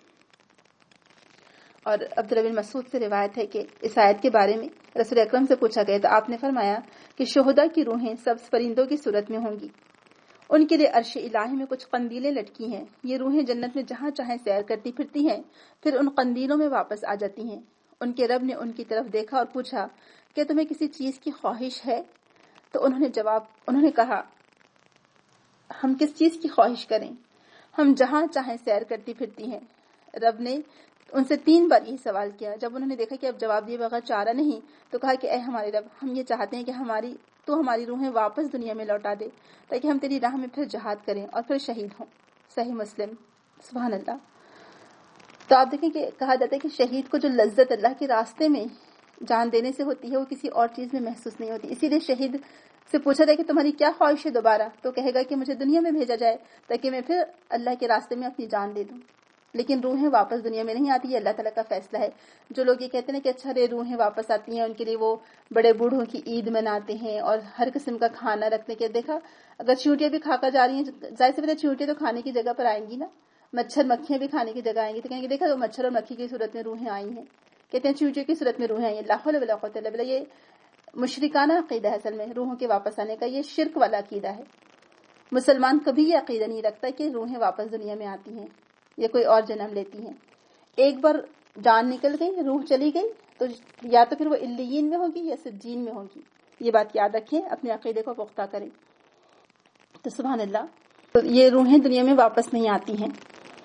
اور عبداللہ بن مسعود سے روایت ہے کہ اس آیت کے بارے میں رسول اکرم سے پوچھا گیا تو آپ نے فرمایا کہ شہداء کی روحیں سبز پرندوں کی صورت میں ہوں گی، ان کے لیے عرش الہی میں کچھ قندیلیں لٹکی ہیں. یہ روحیں جنت میں جہاں چاہیں سیر کرتی پھرتی ہیں، پھر ان قندیلوں میں واپس آ جاتی ہیں. ان کے رب نے ان کی طرف دیکھا اور پوچھا کہ تمہیں کسی چیز کی خواہش ہے؟ تو انہوں نے کہا ہم کس چیز کی خواہش کریں، ہم جہاں چاہیں سیر کرتی پھرتی ہیں. رب نے ان سے 3 بار یہی سوال کیا. جب انہوں نے دیکھا کہ اب جواب دیے بغیر چارہ نہیں تو کہا کہ اے ہمارے رب، ہم یہ چاہتے ہیں کہ ہماری تو ہماری روحیں واپس دنیا میں لوٹا دے تاکہ ہم تیری راہ میں پھر جہاد کریں اور پھر شہید ہوں. صحیح مسلم. سبحان اللہ. تو آپ دیکھیں کہ کہا جاتا ہے کہ شہید کو جو لذت اللہ کے راستے میں جان دینے سے ہوتی ہے وہ کسی اور چیز میں محسوس نہیں ہوتی. اسی لیے شہید سے پوچھا جائے کہ تمہاری کیا خواہش ہے دوبارہ، تو کہے گا کہ مجھے دنیا میں بھیجا جائے تاکہ میں پھر اللہ کے راستے میں اپنی جان دے دوں. لیکن روحیں واپس دنیا میں نہیں آتی، یہ اللہ تعالیٰ کا فیصلہ ہے. جو لوگ یہ کہتے ہیں کہ اچھا رے روحیں واپس آتی ہیں، ان کے لیے وہ بڑے بوڑھوں کی عید مناتے ہیں اور ہر قسم کا کھانا رکھنے کے. دیکھا اگر چیونٹیاں بھی کھا کر جا رہی ہیں، ظاہر سی بات ہے چیونٹیاں تو کھانے کی جگہ پر آئیں گی نا، مچھر مکھیاں بھی کھانے کی جگہ آئیں گی، تو کہیں گے دیکھا وہ مچھر اور مکھی کی صورت میں روحیں آئی ہیں. کہتے ہیں چیونٹیوں کی صورت میں روحیں آئی ہیں. لا حول ولا قوت الا باللہ. یہ مشرکانہ عقیدہ ہے اصل میں روحوں کے واپس آنے کا، یہ شرک والا عقیدہ ہے. مسلمان کبھی یہ عقیدہ نہیں رکھتا کہ روحیں واپس دنیا میں آتی ہیں یا کوئی اور جنم لیتی ہیں. ایک بار جان نکل گئی، روح چلی گئی، تو یا تو پھر وہ علیین میں ہوگی یا سجین میں ہوگی. یہ بات یاد رکھیں، اپنے عقیدے کو پختہ کریں. تو سبحان اللہ، تو یہ روحیں دنیا میں واپس نہیں آتی ہیں،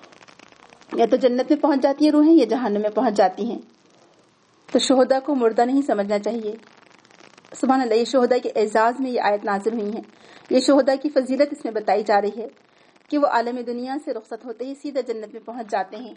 یا تو جنت میں پہنچ جاتی ہیں روحیں یا جہنم میں پہنچ جاتی ہیں. تو شہداء کو مردہ نہیں سمجھنا چاہیے. سبحان اللہ. یہ شہداء کے اعزاز میں یہ آیت نازل ہوئی ہیں. یہ شہداء کی فضیلت اس میں بتائی جا رہی ہے کہ وہ عالم دنیا سے رخصت ہوتے ہی سیدھا جنت میں پہنچ جاتے ہیں.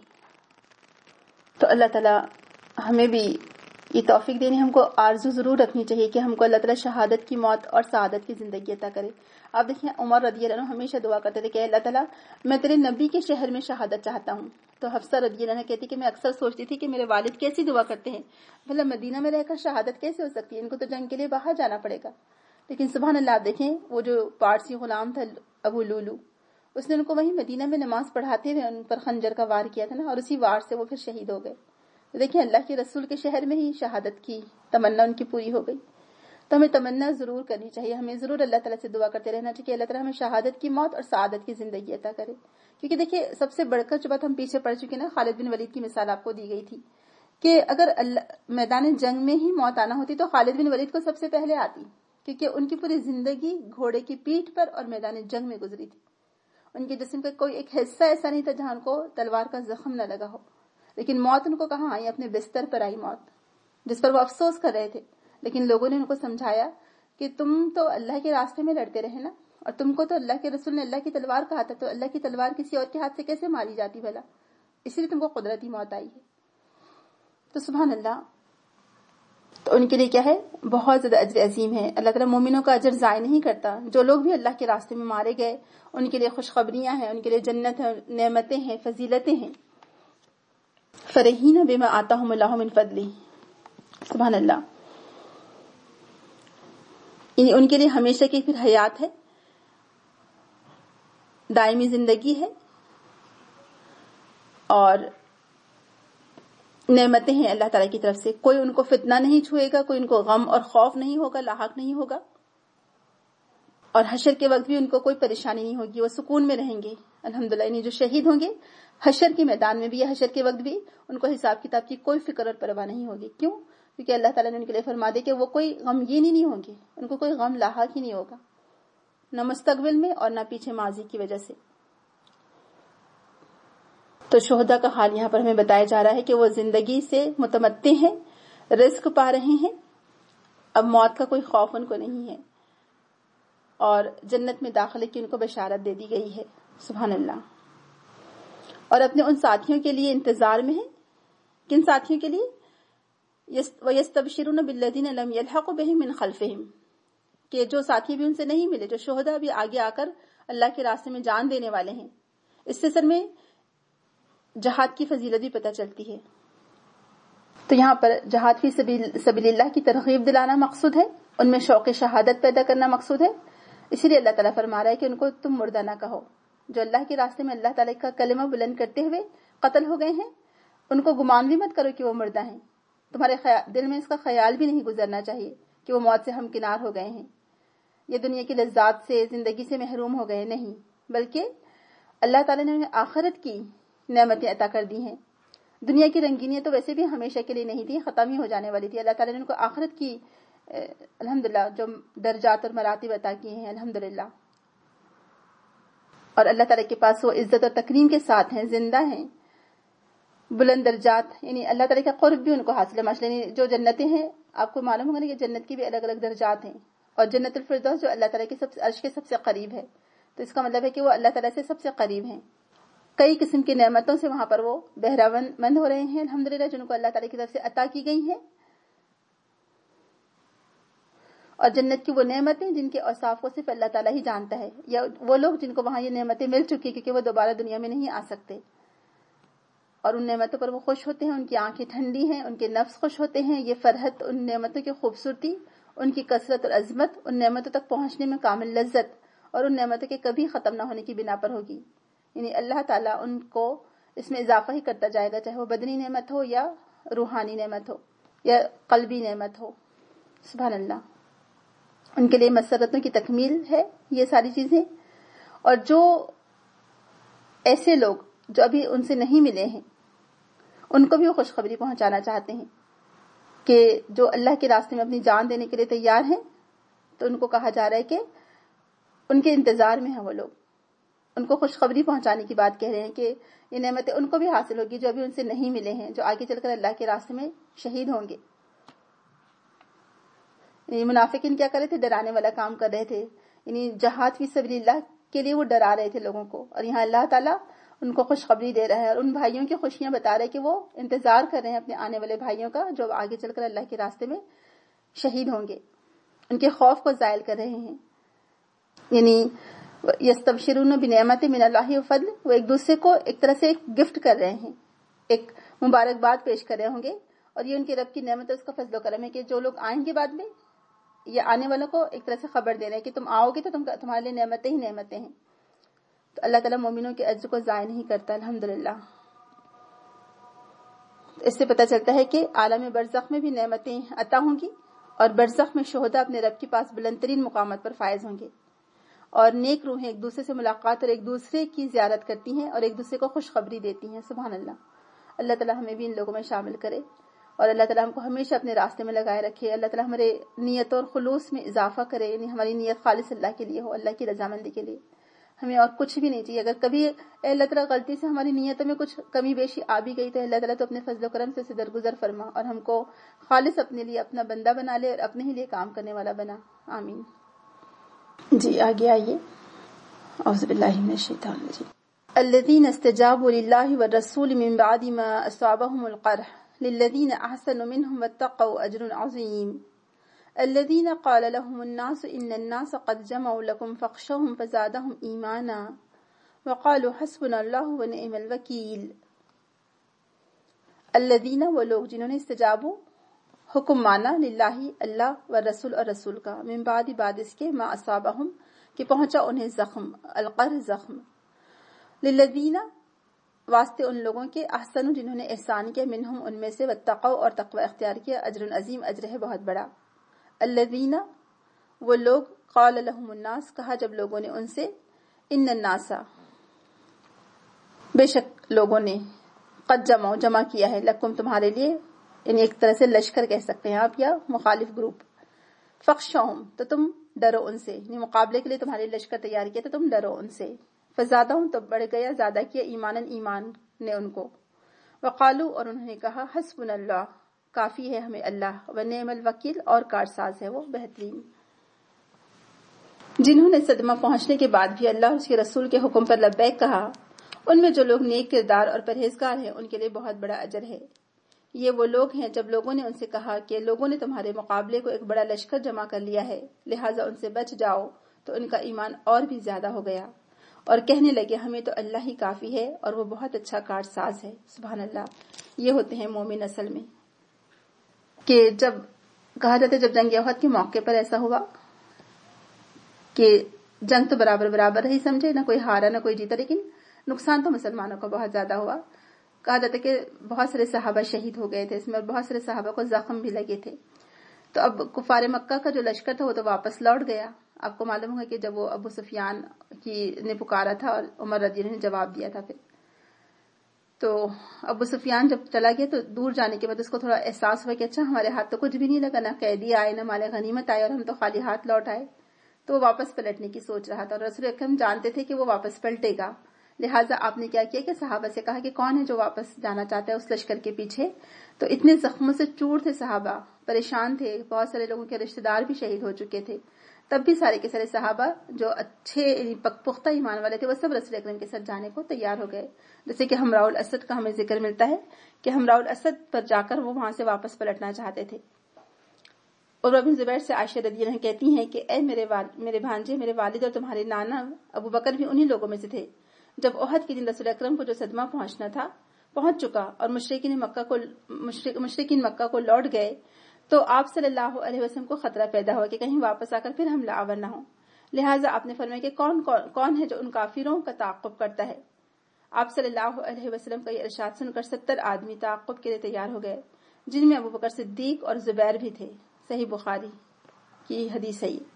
تو اللہ تعالیٰ ہمیں بھی یہ توفیق دینی، ہم کو آرزو ضرور رکھنی چاہیے کہ ہم کو اللہ تعالیٰ شہادت کی موت اور سعادت کی زندگی عطا کرے. آپ دیکھیں عمر رضی اللہ عنہ ہمیشہ دعا کرتے تھے کہ اللہ تعالیٰ میں تیرے نبی کے شہر میں شہادت چاہتا ہوں. تو حفصہ رضی اللہ عنہ کہتی کہ میں اکثر سوچتی تھی کہ میرے والد کیسی دعا کرتے ہیں، مطلب مدینہ میں رہ کر شہادت کیسے ہو سکتی ہے، ان کو تو جنگ کے لیے باہر جانا پڑے گا. لیکن سبحان اللہ آپ دیکھیں وہ جو پارسی غلام تھا ابو لولو، اس نے ان کو وہیں مدینہ میں نماز پڑھاتے ہوئے ان پر خنجر کا وار کیا تھا نا، اور اسی وار سے وہ پھر شہید ہو گئے. دیکھیں اللہ کے رسول کے شہر میں ہی شہادت کی تمنا ان کی پوری ہو گئی. تو ہمیں تمنا ضرور کرنی چاہیے، ہمیں ضرور اللہ تعالیٰ سے دعا کرتے رہنا چاہیے کہ اللہ تعالیٰ ہمیں شہادت کی موت اور سعادت کی زندگی عطا کرے. کیونکہ دیکھیے سب سے بڑھ کر جو بات ہم پیچھے پڑ چکے نا، خالد بن ولید کی مثال آپ کو دی گئی تھی کہ اگر میدان جنگ میں ہی موت آنا ہوتی تو خالد بن ولید کو سب سے پہلے آتی، کیونکہ ان کی پوری زندگی گھوڑے کی پیٹھ پر اور میدان جنگ میں گزری تھی. ان کے جسم کا کوئی ایک حصہ ایسا نہیں تھا جہاں ان کو تلوار کا زخم نہ لگا ہو. لیکن موت ان کو کہاں آئی؟ اپنے بستر پر آئی موت، جس پر وہ افسوس کر رہے تھے. لیکن لوگوں نے ان کو سمجھایا کہ تم تو اللہ کے راستے میں لڑتے رہے نا، اور تم کو تو اللہ کے رسول نے اللہ کی تلوار کہا تھا، تو اللہ کی تلوار کسی اور کے ہاتھ سے کیسے ماری جاتی بھلا؟ اسی لیے تم کو قدرتی موت آئی ہے. تو سبحان اللہ. تو ان کے لیے کیا ہے؟ بہت زیادہ اجر عظیم ہے. اللہ تعالیٰ مومنوں کا اجر ضائع نہیں کرتا. جو لوگ بھی اللہ کے راستے میں مارے گئے ان کے لیے خوشخبریاں ہیں، ان کے لیے جنت ہے، نعمتیں ہیں، فضیلتیں ہیں. فرحین بما آتاہم اللہ من فضلہ. سبحان اللہ. ان کے لیے ہمیشہ کی پھر حیات ہے، دائمی زندگی ہے، اور نعمتیں ہیں اللہ تعالیٰ کی طرف سے. کوئی ان کو فتنہ نہیں چھوئے گا، کوئی ان کو غم اور خوف نہیں ہوگا، لاحق نہیں ہوگا. اور حشر کے وقت بھی ان کو کوئی پریشانی نہیں ہوگی، وہ سکون میں رہیں گے الحمدللہ. یعنی جو شہید ہوں گے حشر کے میدان میں بھی یا حشر کے وقت بھی ان کو حساب کتاب کی کوئی فکر اور پرواہ نہیں ہوگی. کیوں؟ کیونکہ اللہ تعالیٰ نے ان کے لیے فرما دے کہ وہ کوئی غمگین ہی نہیں ہوں گے، ان کو کوئی غم لاحق ہی نہیں ہوگا، نہ مستقبل میں اور نہ پیچھے ماضی کی وجہ سے. تو شہداء کا حال یہاں پر ہمیں بتایا جا رہا ہے کہ وہ زندگی سے متمتع ہیں، رزق پا رہے ہیں، اب موت کا کوئی خوف ان کو نہیں ہے، اور جنت میں داخلے کی ان کو بشارت دے دی گئی ہے. سبحان اللہ. اور اپنے ان ساتھیوں کے لیے انتظار میں ہیں. کن ساتھیوں کے لیے؟ وَيَسْتَبْشِرُونَ بِالَّذِينَ لَمْ يَلْحَقُوا بِهِم مِّنْ خَلْفِهِمْ، کہ جو ساتھی بھی ان سے نہیں ملے، جو شہداء بھی آگے آ کر اللہ کے راستے میں جان دینے والے ہیں. اس سے سر میں جہاد کی فضیلت بھی پتہ چلتی ہے. تو یہاں پر جہاد فی سبیل اللہ کی ترغیب دلانا مقصود ہے، ان میں شوق شہادت پیدا کرنا مقصود ہے. اسی لیے اللہ تعالیٰ فرما رہا ہے کہ ان کو تم مردہ نہ کہو. جو اللہ کے راستے میں اللہ تعالیٰ کا کلمہ بلند کرتے ہوئے قتل ہو گئے ہیں، ان کو گمان بھی مت کرو کہ وہ مردہ ہیں. تمہارے دل میں اس کا خیال بھی نہیں گزرنا چاہیے کہ وہ موت سے ہمکنار ہو گئے ہیں یا دنیا کی لذات سے، زندگی سے محروم ہو گئے. نہیں، بلکہ اللہ تعالیٰ نے انہیں آخرت کی نعمتیں عطا کر دی ہیں. دنیا کی رنگینیاں تو ویسے بھی ہمیشہ کے لیے نہیں تھی، ختم ہی ہو جانے والی تھی. اللہ تعالیٰ نے ان کو آخرت کی الحمدللہ جو درجات اور مراتب عطا کیے ہیں الحمدللہ. اور اللہ تعالیٰ کے پاس وہ عزت اور تکریم کے ساتھ ہیں، زندہ ہیں، بلند درجات، یعنی اللہ تعالیٰ کا قرب بھی ان کو حاصل ہے. مثلا جو جنتیں ہیں، آپ کو معلوم ہوگا کہ جنت کی بھی الگ الگ درجات ہیں. اور جنت الفردوس جو اللہ تعالیٰ کے عرش کے سب سے قریب ہے، تو اس کا مطلب ہے کہ وہ اللہ تعالیٰ سے سب سے قریب ہیں. کئی قسم کی نعمتوں سے وہاں پر وہ بہرہ مند ہو رہے ہیں الحمدللہ، جن کو اللہ تعالیٰ کی طرف سے عطا کی گئی ہیں. اور جنت کی وہ نعمتیں جن کے اوصاف کو صرف اللہ تعالیٰ ہی جانتا ہے، یا وہ لوگ جن کو وہاں یہ نعمتیں مل چکی کیونکہ وہ دوبارہ دنیا میں نہیں آ سکتے، اور ان نعمتوں پر وہ خوش ہوتے ہیں، ان کی آنکھیں ٹھنڈی ہیں، ان کے نفس خوش ہوتے ہیں. یہ فرحت، ان نعمتوں کی خوبصورتی، ان کی کثرت اور عظمت، ان نعمتوں تک پہنچنے میں کامل لذت اور ان نعمتوں کے کبھی ختم نہ ہونے کی بنا پر ہوگی. یعنی اللہ تعالیٰ ان کو اس میں اضافہ ہی کرتا جائے گا، چاہے وہ بدنی نعمت ہو یا روحانی نعمت ہو یا قلبی نعمت ہو. سبحان اللہ. ان کے لیے مسرتوں کی تکمیل ہے یہ ساری چیزیں. اور جو ایسے لوگ جو ابھی ان سے نہیں ملے ہیں، ان کو بھی وہ خوشخبری پہنچانا چاہتے ہیں کہ جو اللہ کے راستے میں اپنی جان دینے کے لیے تیار ہیں، تو ان کو کہا جا رہا ہے کہ ان کے انتظار میں ہیں وہ لوگ. ان کو خوشخبری پہنچانے کی بات کہہ رہے ہیں کہ یہ نعمتیں ان کو بھی حاصل ہوگی جو ابھی ان سے نہیں ملے ہیں، جو آگے چل کر اللہ کے راستے میں شہید ہوں گے. یعنی منافقین کیا کر رہے تھے؟ ڈرانے والا کام کر رہے تھے. یعنی جہاد فی سبیل اللہ کے لیے وہ ڈرا رہے تھے لوگوں کو، اور یہاں اللہ تعالیٰ ان کو خوشخبری دے رہا ہے اور ان بھائیوں کی خوشیاں بتا رہے ہیں کہ وہ انتظار کر رہے ہیں اپنے آنے والے بھائیوں کا جو آگے چل کر اللہ کے راستے میں شہید ہوں گے. ان کے خوف کو زائل کر رہے ہیں. یعنی یستبشرون بنعمت من اللہ و فضل، وہ ایک دوسرے کو ایک طرح سے ایک گفٹ کر رہے ہیں، ایک مبارکباد پیش کر رہے ہوں گے. اور یہ ان کے رب کی نعمت ہے، اس کا فضل و کرم ہے کہ جو لوگ آئیں گے بعد میں، یہ آنے والوں کو ایک طرح سے خبر دے رہے ہیں کہ تم آؤ گے تو تمہارے لیے نعمتیں ہی نعمتیں ہیں. تو اللہ تعالیٰ مومنوں کے اجر کو ضائع نہیں کرتا الحمدللہ. اس سے پتہ چلتا ہے کہ عالم برزخ میں بھی نعمتیں عطا ہوں گی، اور برزخ میں شہداء اپنے رب کے پاس بلند ترین مقامات پر فائز ہوں گے. اور نیک روحیں ایک دوسرے سے ملاقات اور ایک دوسرے کی زیارت کرتی ہیں اور ایک دوسرے کو خوشخبری دیتی ہیں. سبحان اللہ. اللہ تعالیٰ ہمیں بھی ان لوگوں میں شامل کرے، اور اللہ تعالیٰ ہم کو ہمیشہ اپنے راستے میں لگائے رکھے. اللہ تعالیٰ ہمارے نیت اور خلوص میں اضافہ کرے، یعنی ہماری نیت خالص اللہ کے لیے ہو، اللہ کی رضامندی کے لیے. ہمیں اور کچھ بھی نہیں چاہیے. اگر کبھی اللہ تعالیٰ غلطی سے ہماری نیتوں میں کچھ کمی بیشی آ بھی گئی تو اللہ تعالیٰ تو اپنے فضل و کرم سے اسے درگزر فرما اور ہم کو خالص اپنے لیے اپنا بندہ بنا لے اور اپنے ہی لیے کام کرنے والا بنا. آمین. جی آگے آئیے. اعوذ باللہ من الشیطان الرجیم. الذین استجابوا للہ والرسول من بعد ما اصابهم القرح للذین احسنوا منهم واتقوا اجر عظیم. الذين قال لهم الناس إن الناس قد جمعوا لكم فاخشوهم فزادهم إيمانا وقالوا حسبنا الله ونعم الوكيل. الذين وہ لوگ جنہوں نے استجابوا حکم مانا للہ اللہ والرسول اور رسول کا، من بعد اس کے ما اصابهم کہ پہنچا انہیں زخم، القرح زخم، للذین واسطے ان لوگوں کے احسنوا جنہوں نے احسان کیا، منہم ان میں سے، واتقوا اور تقوی اختیار کیا، اجر عظیم اجر ہے بہت بڑا. الذین وہ لوگ قال لهم الناس کہا جب لوگوں نے ان سے، ان الناس بے شک لوگوں نے، قد جمع کیا ہے، لکم تمہارے لیے، یعنی ایک طرح سے لشکر کہہ سکتے ہیں آپ یا مخالف گروپ. فخشوہم تو تم ڈرو ان سے، یعنی مقابلے کے لیے تمہارے لشکر تیار کیا تو تم ڈرو ان سے. فزادہم تو بڑھ گیا، زیادہ کیا، ایماناً ایمان نے ان کو. وقالو اور انہوں نے کہا، حسبنا اللہ کافی ہے ہمیں اللہ، ونعم الوکیل اور کارساز ہے وہ بہترین. جنہوں نے صدمہ پہنچنے کے بعد بھی اللہ اور اس کے رسول کے حکم پر لبیک کہا، ان میں جو لوگ نیک کردار اور پرہیزگار ہیں ان کے لیے بہت بڑا اجر ہے. یہ وہ لوگ ہیں جب لوگوں نے ان سے کہا کہ لوگوں نے تمہارے مقابلے کو ایک بڑا لشکر جمع کر لیا ہے، لہٰذا ان سے بچ جاؤ، تو ان کا ایمان اور بھی زیادہ ہو گیا اور کہنے لگے ہمیں تو اللہ ہی کافی ہے اور وہ بہت اچھا کارساز ہے. سبحان اللہ. یہ ہوتے ہیں مومن اصل میں. کہ جب کہا جاتا ہے جب جنگ احد کے موقع پر ایسا ہوا کہ جنگ تو برابر ہی سمجھے، نہ کوئی ہارا نہ کوئی جیتا، لیکن نقصان تو مسلمانوں کا بہت زیادہ ہوا. کہا جاتا ہے کہ بہت سارے صحابہ شہید ہو گئے تھے اس میں، اور بہت سارے صحابہ کو زخم بھی لگے تھے. تو اب کفار مکہ کا جو لشکر تھا وہ تو واپس لوٹ گیا. آپ کو معلوم ہوگا کہ جب وہ ابو سفیان نے پکارا تھا اور عمر رضی اللہ عنہ نے جواب دیا تھا، پھر تو ابو سفیان جب چلا گیا تو دور جانے کے بعد اس کو تھوڑا احساس ہوا کہ اچھا ہمارے ہاتھ تو کچھ بھی نہیں لگا، نہ قیدی آئے نہ مال غنیمت آئے اور ہم تو خالی ہاتھ لوٹ آئے. تو وہ واپس پلٹنے کی سوچ رہا تھا اور رسول اکرم جانتے تھے کہ وہ واپس پلٹے گا. لہٰذا آپ نے کیا کیا کہ صحابہ سے کہا کہ کون ہے جو واپس جانا چاہتا ہے اس لشکر کے پیچھے. تو اتنے زخموں سے چور تھے صحابہ، پریشان تھے، بہت سارے لوگوں کے رشتہ دار بھی شہید ہو چکے تھے، تب بھی سارے کے سارے صحابہ جو اچھے پختہ ایمان والے تھے وہ سب رسول اکرم کے ساتھ جانے کو تیار ہو گئے. جیسے کہ حمراء الاسد کا ہمیں ذکر ملتا ہے کہ حمراء الاسد پر جا کر وہ وہاں سے واپس پلٹنا چاہتے تھے. عروہ بن زبیر سے عائشہ رضی اللہ عنہا کہتی ہیں کہ اے میرے بھانجے، میرے والد اور تمہارے نانا ابو بکر بھی انہی لوگوں میں سے تھے. جب احد کے دن رسول اکرم کو جو صدمہ پہنچنا تھا پہنچ چکا اور مشرکین مکہ کو لوٹ گئے تو آپ صلی اللہ علیہ وسلم کو خطرہ پیدا ہوا کہ کہیں واپس آ کر پھر حملہ آور نہ ہو. لہٰذا آپ نے فرمایا کہ کون ہے جو ان کافروں کا تعاقب کرتا ہے. آپ صلی اللہ علیہ وسلم کا یہ ارشاد سن کر 70 آدمی تعاقب کے لیے تیار ہو گئے، جن میں ابو بکر صدیق اور زبیر بھی تھے. صحیح بخاری کی حدیث ہے یہ.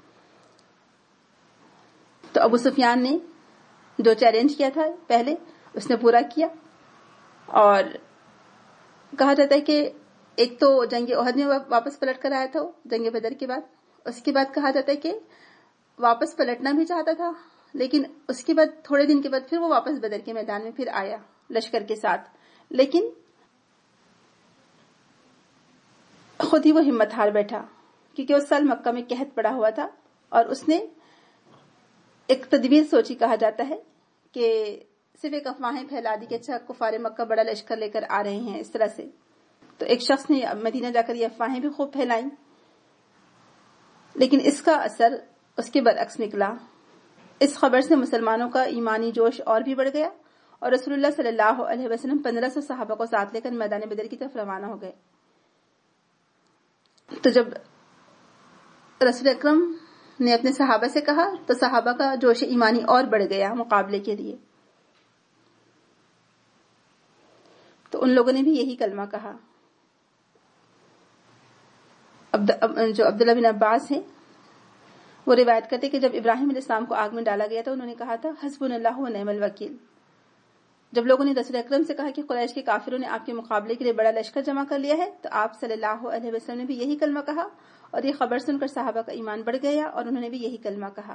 تو ابو سفیان نے جو چیلنج کیا تھا پہلے اس نے پورا کیا، اور کہا جاتا ہے کہ ایک تو جنگ احد میں واپس پلٹ کر آیا تھا جنگ بدر کے بعد. اس کے بعد کہا جاتا ہے کہ واپس پلٹنا بھی چاہتا تھا، لیکن اس کے بعد تھوڑے دن کے بعد پھر وہ واپس بدر کے میدان میں پھر آیا لشکر کے ساتھ، لیکن خود ہی وہ ہمت ہار بیٹھا کیونکہ اس سال مکہ میں قحط پڑا ہوا تھا، اور اس نے ایک تدبیر سوچی. کہا جاتا ہے کہ صرف ایک افواہیں پھیلا دی کہ اچھا کفار مکہ بڑا لشکر لے کر آ رہے ہیں اس طرح سے. تو ایک شخص نے مدینہ جا کر یہ افواہیں بھی خوب پھیلائیں، لیکن اس کا اثر اس کے برعکس نکلا. اس خبر سے مسلمانوں کا ایمانی جوش اور بھی بڑھ گیا، اور رسول اللہ صلی اللہ علیہ وسلم 1500 صحابہ کو ساتھ لے کر میدان بدر کی طرف روانہ ہو گئے. تو جب رسول اکرم نے اپنے صحابہ سے کہا تو صحابہ کا جوش ایمانی اور بڑھ گیا مقابلے کے لیے. تو ان لوگوں نے بھی یہی کلمہ کہا. جو عبداللہ بن عباس ہیں وہ روایت کرتے کہ جب ابراہیم علیہ السلام کو آگ میں ڈالا گیا تو انہوں نے کہا تھا حسبنا اللہ و نعم الوکیل. جب لوگوں نے رسول اکرم سے کہا کہ قریش کے کافروں نے آپ کے مقابلے کے لیے بڑا لشکر جمع کر لیا ہے تو آپ صلی اللہ علیہ وسلم نے بھی یہی کلمہ کہا، اور یہ خبر سن کر صحابہ کا ایمان بڑھ گیا اور انہوں نے بھی یہی کلمہ کہا.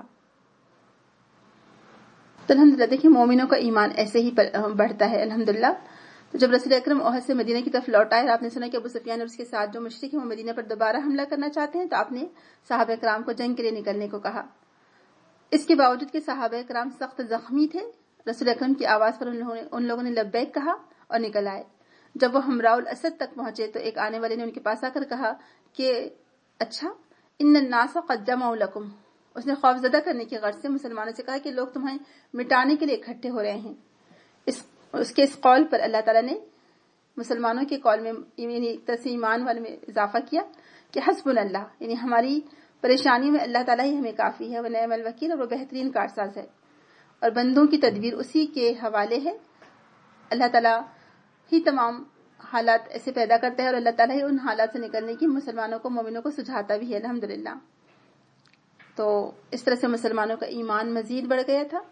تو الحمدللہ دیکھیں مومنوں کا ایمان ایسے ہی بڑھتا ہے الحمدللہ. تو جب رسول اکرم احد سے مدینہ کی طرف لوٹ آئے اور آپ نے سنا کہ ابو سفیان اور اس کے ساتھ جو مشرک ہیں وہ مدینہ پر دوبارہ حملہ کرنا چاہتے ہیں تو آپ نے صحابہ کرام کو جنگ کے لیے نکلنے کو کہا. اس کے باوجود کہ صحابہ کرام سخت زخمی تھے، رسول اکرم کی آواز پر ان لوگوں نے لبیک کہا اور نکل آئے. جب وہ حمراء الاسد تک پہنچے تو ایک آنے والے نے ان کے پاس آ کر کہا کہ اچھا ان الناس قد جمعوا لکم. اس نے خوف زدہ کرنے کی غرض سے مسلمانوں سے کہا کہ لوگ تمہیں مٹانے کے لیے اکٹھے ہو رہے ہیں. اس کے اس قول پر اللہ تعالیٰ نے مسلمانوں کے قول میں یعنی ایک طرح سے ایمان والے میں اضافہ کیا کہ حسبنا اللہ، یعنی ہماری پریشانی میں اللہ تعالیٰ ہی ہمیں کافی ہے، وہ نعم الوکیل اور وہ بہترین کارساز ہے، اور بندوں کی تدبیر اسی کے حوالے ہے. اللہ تعالیٰ ہی تمام حالات ایسے پیدا کرتا ہے اور اللہ تعالیٰ ہی ان حالات سے نکلنے کی مسلمانوں کو مومنوں کو سجھاتا بھی ہے الحمدللہ. تو اس طرح سے مسلمانوں کا ایمان مزید بڑھ گیا تھا،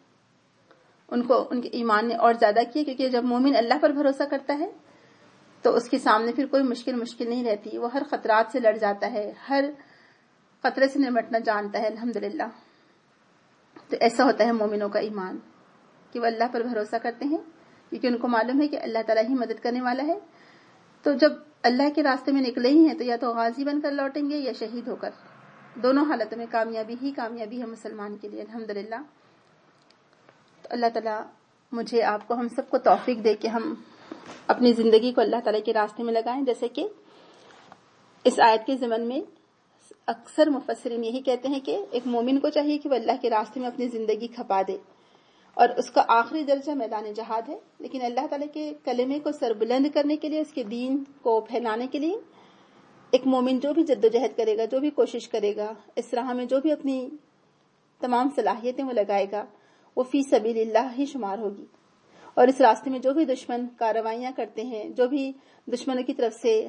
ان کے ایمان نے اور زیادہ کیا، کیونکہ جب مومن اللہ پر بھروسہ کرتا ہے تو اس کے سامنے پھر کوئی مشکل نہیں رہتی. وہ ہر خطرات سے لڑ جاتا ہے، ہر خطرے سے نمٹنا جانتا ہے الحمدللہ. تو ایسا ہوتا ہے مومنوں کا ایمان کہ وہ اللہ پر بھروسہ کرتے ہیں کیونکہ ان کو معلوم ہے کہ اللہ تعالیٰ ہی مدد کرنے والا ہے. تو جب اللہ کے راستے میں نکلے ہی ہیں تو یا تو غازی بن کر لوٹیں گے یا شہید ہو کر. دونوں حالتوں میں کامیابی ہی کامیابی ہے مسلمان کے لیے الحمدللہ. تو اللہ تعالیٰ مجھے آپ کو ہم سب کو توفیق دے کہ ہم اپنی زندگی کو اللہ تعالیٰ کے راستے میں لگائیں. جیسے کہ اس آیت کے ضمن میں اکثر مفسرین یہی کہتے ہیں کہ ایک مومن کو چاہیے کہ وہ اللہ کے راستے میں اپنی زندگی کھپا دے، اور اس کا آخری درجہ میدان جہاد ہے. لیکن اللہ تعالیٰ کے کلمے کو سربلند کرنے کے لیے، اس کے دین کو پھیلانے کے لیے ایک مومن جو بھی جدوجہد کرے گا، جو بھی کوشش کرے گا، اس راہ میں جو بھی اپنی تمام صلاحیتیں وہ لگائے گا، وہ فی سبیل اللہ ہی شمار ہوگی. اور اس راستے میں جو بھی دشمن کارروائیاں کرتے ہیں، جو بھی دشمنوں کی طرف سے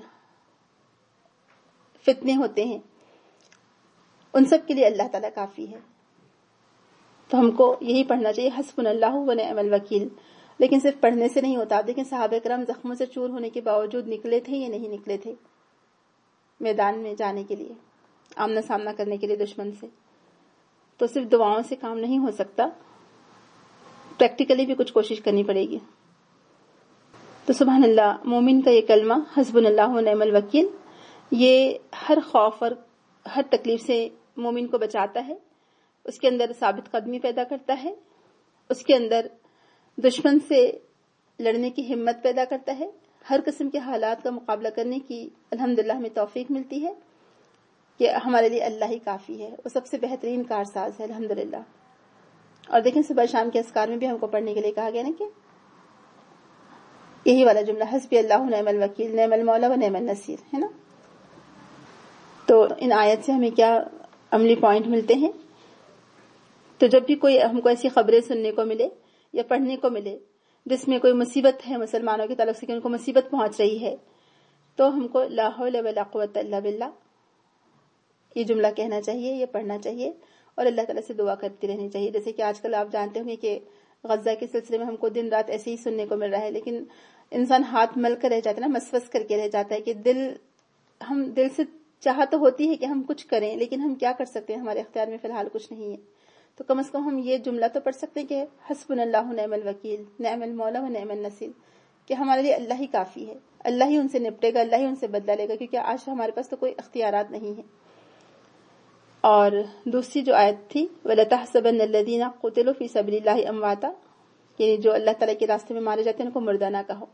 فتنے ہوتے ہیں، ان سب کے لیے اللہ تعالیٰ کافی ہے. تو ہم کو یہی پڑھنا چاہیے حسبنا اللہ و نعم الوکیل. لیکن صرف پڑھنے سے نہیں ہوتا. آپ دیکھیں صحابہ کرام زخموں سے چور ہونے کے باوجود نکلے تھے یا نہیں نکلے تھے میدان میں جانے کے لیے، آمنا سامنا کرنے کے لیے دشمن سے. تو صرف دعاؤں سے کام نہیں ہو سکتا، پریکٹیکلی بھی کچھ کوشش کرنی پڑے گی. تو سبحان اللہ، مومن کا یہ کلمہ حسبنا اللہ و نعم الوکیل یہ ہر خوف اور ہر تکلیف سے مومن کو بچاتا ہے، اس کے اندر ثابت قدمی پیدا کرتا ہے، اس کے اندر دشمن سے لڑنے کی ہمت پیدا کرتا ہے، ہر قسم کے حالات کا مقابلہ کرنے کی الحمدللہ ہمیں توفیق ملتی ہے کہ ہمارے لیے اللہ ہی کافی ہے، وہ سب سے بہترین کارساز ہے الحمدللہ۔ اور دیکھیں صبح شام کے اذکار میں بھی ہم کو پڑھنے کے لیے کہا گیا نا کہ یہی والا جملہ حسبی اللہ نعم الوکیل نعم المولا و نعم النصیر ہے نا۔ تو ان آیت سے ہمیں کیا عملی پوائنٹ ملتے ہیں؟ تو جب بھی کوئی ہم کو ایسی خبریں سننے کو ملے یا پڑھنے کو ملے جس میں کوئی مصیبت ہے مسلمانوں کی طرف سے کہ ان کو مصیبت پہنچ رہی ہے، تو ہم کو لا حول ولا قوت الا باللہ یہ جملہ کہنا چاہیے، یہ پڑھنا چاہیے اور اللہ تعالیٰ سے دعا کرتی رہنی چاہیے۔ جیسے کہ آج کل آپ جانتے ہوں گے کہ غزہ کے سلسلے میں ہم کو دن رات ایسے ہی سننے کو مل رہا ہے، لیکن انسان ہاتھ مل کر رہ جاتا ہے نا، مسوس کر کے رہ جاتا ہے کہ ہم دل سے چاہت تو ہوتی ہے کہ ہم کچھ کریں، لیکن ہم کیا کر سکتے ہیں، ہمارے اختیار میں فی الحال کچھ نہیں ہے۔ تو کم از کم ہم یہ جملہ تو پڑھ سکتے ہیں کہ حسبنا اللہ نعم الوکیل نعم المولا و نعم النصیر، کہ ہمارے لیے اللہ ہی کافی ہے، اللہ ہی ان سے نپٹے گا، اللہ ہی ان سے بدلہ لے گا، کیونکہ آج ہمارے پاس تو کوئی اختیارات نہیں ہیں۔ اور دوسری جو آیت تھی وَلَتَحْسَبَنَّ الَّذِينَ قُتِلُوا فِي سَبِيلِ اللَّهِ أَمْوَاتًا، یعنی جو اللہ تعالیٰ کے راستے میں مارے جاتے ہیں ان کو مردہ نہ کہو۔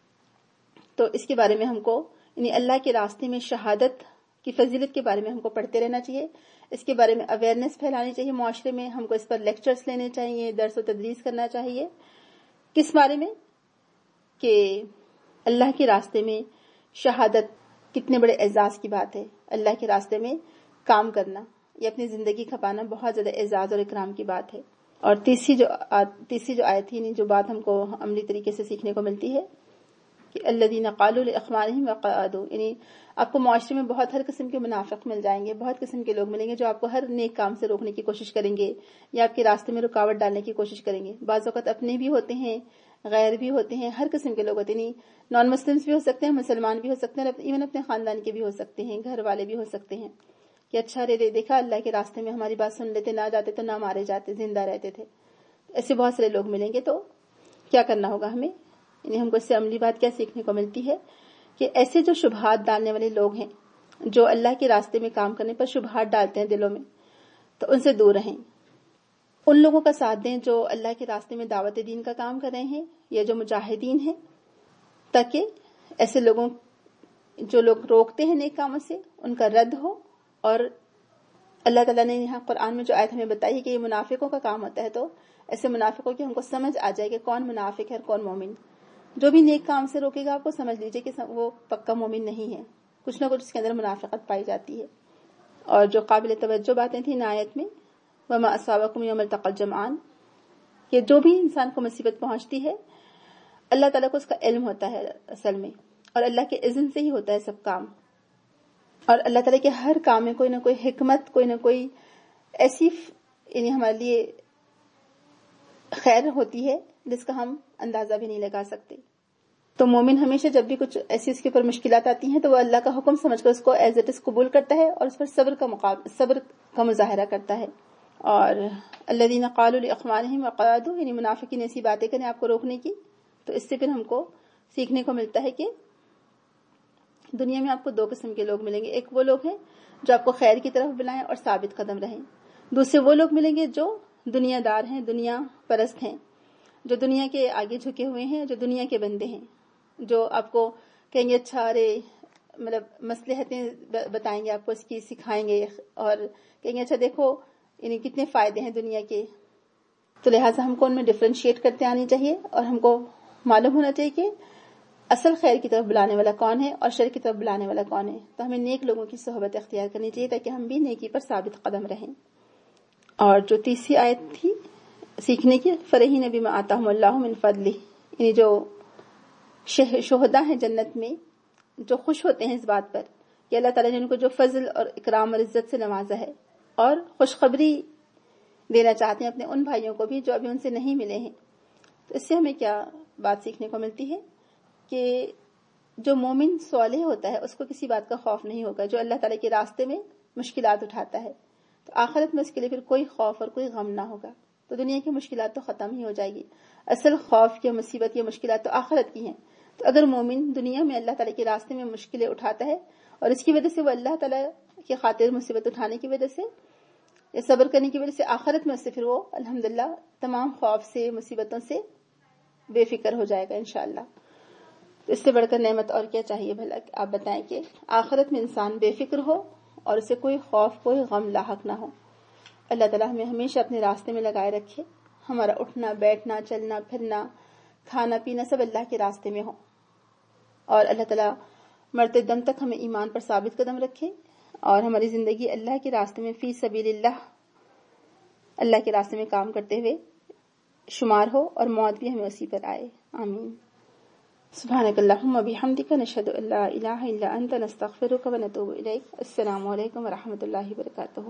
تو اس کے بارے میں ہم کو یعنی اللہ کے راستے میں شہادت کی فضیلت کے بارے میں ہم کو پڑھتے رہنا چاہیے، اس کے بارے میں اویئرنیس پھیلانی چاہیے معاشرے میں، ہم کو اس پر لیکچرز لینے چاہیے، درس و تدریس کرنا چاہیے۔ کس بارے میں؟ کہ اللہ کے راستے میں شہادت کتنے بڑے اعزاز کی بات ہے، اللہ کے راستے میں کام کرنا، یہ اپنی زندگی کھپانا بہت زیادہ اعزاز اور اکرام کی بات ہے۔ اور تیسری جو آیت تھی، جو بات ہم کو عملی طریقے سے سیکھنے کو ملتی ہے کہ الذین قالوا لاخوانہم وقعدوا، یعنی آپ کو معاشرے میں بہت ہر قسم کے منافق مل جائیں گے، بہت قسم کے لوگ ملیں گے جو آپ کو ہر نیک کام سے روکنے کی کوشش کریں گے یا آپ کے راستے میں رکاوٹ ڈالنے کی کوشش کریں گے۔ بعض اوقات اپنے بھی ہوتے ہیں، غیر بھی ہوتے ہیں، ہر قسم کے لوگ ہوتے ہیں، نان مسلمس بھی ہو سکتے ہیں، مسلمان بھی ہو سکتے ہیں، ایون اپنے خاندان کے بھی ہو سکتے ہیں، گھر والے بھی ہو سکتے ہیں کہ اچھا رے دیکھا اللہ کے راستے میں ہماری بات سن لیتے، نہ جاتے تو نہ مارے جاتے، زندہ رہتے تھے۔ ایسے بہت سارے لوگ ملیں گے، تو کیا کرنا ہوگا ہمیں؟ یعنی ہم کو اس سے عملی بات کیا سیکھنے کو ملتی ہے کہ ایسے جو شبہات ڈالنے والے لوگ ہیں، جو اللہ کے راستے میں کام کرنے پر شبہات ڈالتے ہیں دلوں میں، تو ان سے دور رہیں، ان لوگوں کا ساتھ دیں جو اللہ کے راستے میں دعوت دین کا کام کر رہے ہیں یا جو مجاہدین ہیں، تاکہ ایسے لوگوں جو لوگ روکتے ہیں نیک کاموں سے ان کا رد ہو۔ اور اللہ تعالیٰ نے یہاں قرآن میں جو آیت ہمیں بتائی ہے کہ یہ منافقوں کا کام ہوتا ہے، تو ایسے منافقوں کی ہم کو سمجھ آ جائے کہ کون منافق ہے اور کون مومن۔ جو بھی نیک کام سے روکے گا آپ کو سمجھ لیجئے کہ وہ پکا مومن نہیں ہے، کچھ نہ کچھ اس کے اندر منافقت پائی جاتی ہے۔ اور جو قابل توجہ باتیں تھیں ان آیت میں وَمَا أَصَابَكُمْ يَوْمَ الْتَقَى الْجَمْعَانِ، کہ جو بھی انسان کو مصیبت پہنچتی ہے اللہ تعالیٰ کو اس کا علم ہوتا ہے اصل میں، اور اللہ کے اذن سے ہی ہوتا ہے سب کام، اور اللہ تعالیٰ کے ہر کام میں کوئی نہ کوئی حکمت، کوئی نہ کوئی ایسی یعنی ہمارے لیے خیر ہوتی ہے جس کا ہم اندازہ بھی نہیں لگا سکتے۔ تو مومن ہمیشہ جب بھی کچھ ایسی اس کے اوپر مشکلات آتی ہیں تو وہ اللہ کا حکم سمجھ کر اس کو ایز اٹ از قبول کرتا ہے اور اس پر صبر کا مظاہرہ کرتا ہے۔ اور الذین قالوا لاخوانہم وقعدوا، یعنی منافقین ایسی باتیں کریں آپ کو روکنے کی، تو اس سے پھر ہم کو سیکھنے کو ملتا ہے کہ دنیا میں آپ کو دو قسم کے لوگ ملیں گے، ایک وہ لوگ ہیں جو آپ کو خیر کی طرف بلائیں اور ثابت قدم رہیں، دوسرے وہ لوگ ملیں گے جو دنیا دار ہیں، دنیا پرست ہیں، جو دنیا کے آگے جھکے ہوئے ہیں، جو دنیا کے بندے ہیں، جو آپ کو کہیں گے اچھا ارے مطلب مصلحتیں بتائیں گے آپ کو، اس کی سکھائیں گے اور کہیں گے اچھا دیکھو یعنی کتنے فائدے ہیں دنیا کے۔ تو لہٰذا ہم کو ان میں ڈفرینشیٹ کرتے آنی چاہیے اور ہم کو معلوم ہونا چاہیے کہ اصل خیر کی طرف بلانے والا کون ہے اور شر کی طرف بلانے والا کون ہے۔ تو ہمیں نیک لوگوں کی صحبت اختیار کرنی چاہیے تاکہ ہم بھی نیکی پر ثابت قدم رہیں۔ اور جو تیسری آیت تھی سیکھنے کی فرحین بما آتاہم اللہ من فضلہ، یعنی جو شہداء ہیں جنت میں جو خوش ہوتے ہیں اس بات پر کہ اللہ تعالیٰ نے ان کو جو فضل اور اکرام اور عزت سے نوازا ہے، اور خوشخبری دینا چاہتے ہیں اپنے ان بھائیوں کو بھی جو ابھی ان سے نہیں ملے ہیں۔ تو اس سے ہمیں کیا بات سیکھنے کو ملتی ہے کہ جو مومن صالح ہوتا ہے اس کو کسی بات کا خوف نہیں ہوگا، جو اللہ تعالیٰ کے راستے میں مشکلات اٹھاتا ہے تو آخرت میں اس کے لیے پھر کوئی خوف اور کوئی غم نہ ہوگا، تو دنیا کی مشکلات تو ختم ہی ہو جائے گی۔ اصل خوف یا مصیبت یا مشکلات تو آخرت کی ہیں۔ تو اگر مومن دنیا میں اللہ تعالیٰ کے راستے میں مشکلیں اٹھاتا ہے اور اس کی وجہ سے وہ اللہ تعالیٰ کی خاطر مصیبت اٹھانے کی وجہ سے یا صبر کرنے کی وجہ سے آخرت میں اس سے پھر وہ الحمدللہ تمام خوف سے مصیبتوں سے بے فکر ہو جائے گا انشاءاللہ. تو اس سے بڑھ کر نعمت اور کیا چاہیے بھلا؟ آپ بتائیں کہ آخرت میں انسان بے فکر ہو اور اسے کوئی خوف کوئی غم لاحق نہ ہو. اللہ تعالیٰ ہمیں ہمیشہ اپنے راستے میں لگائے رکھے. ہمارا اٹھنا بیٹھنا چلنا پھرنا کھانا پینا سب اللہ کے راستے میں ہو. اور اللہ تعالیٰ مرتے دم تک ہمیں ایمان پر ثابت قدم رکھے اور ہماری زندگی اللہ کے راستے میں فی سبیل اللہ کے راستے میں کام کرتے ہوئے شمار ہو اور موت بھی ہمیں اسی پر آئے. آمین. سبحانک اللہم و بحمدک نشہد ان لا الہ الا انت نستغفرک و نتوب الیک. السلام علیکم و رحمۃ اللہ وبرکاتہ.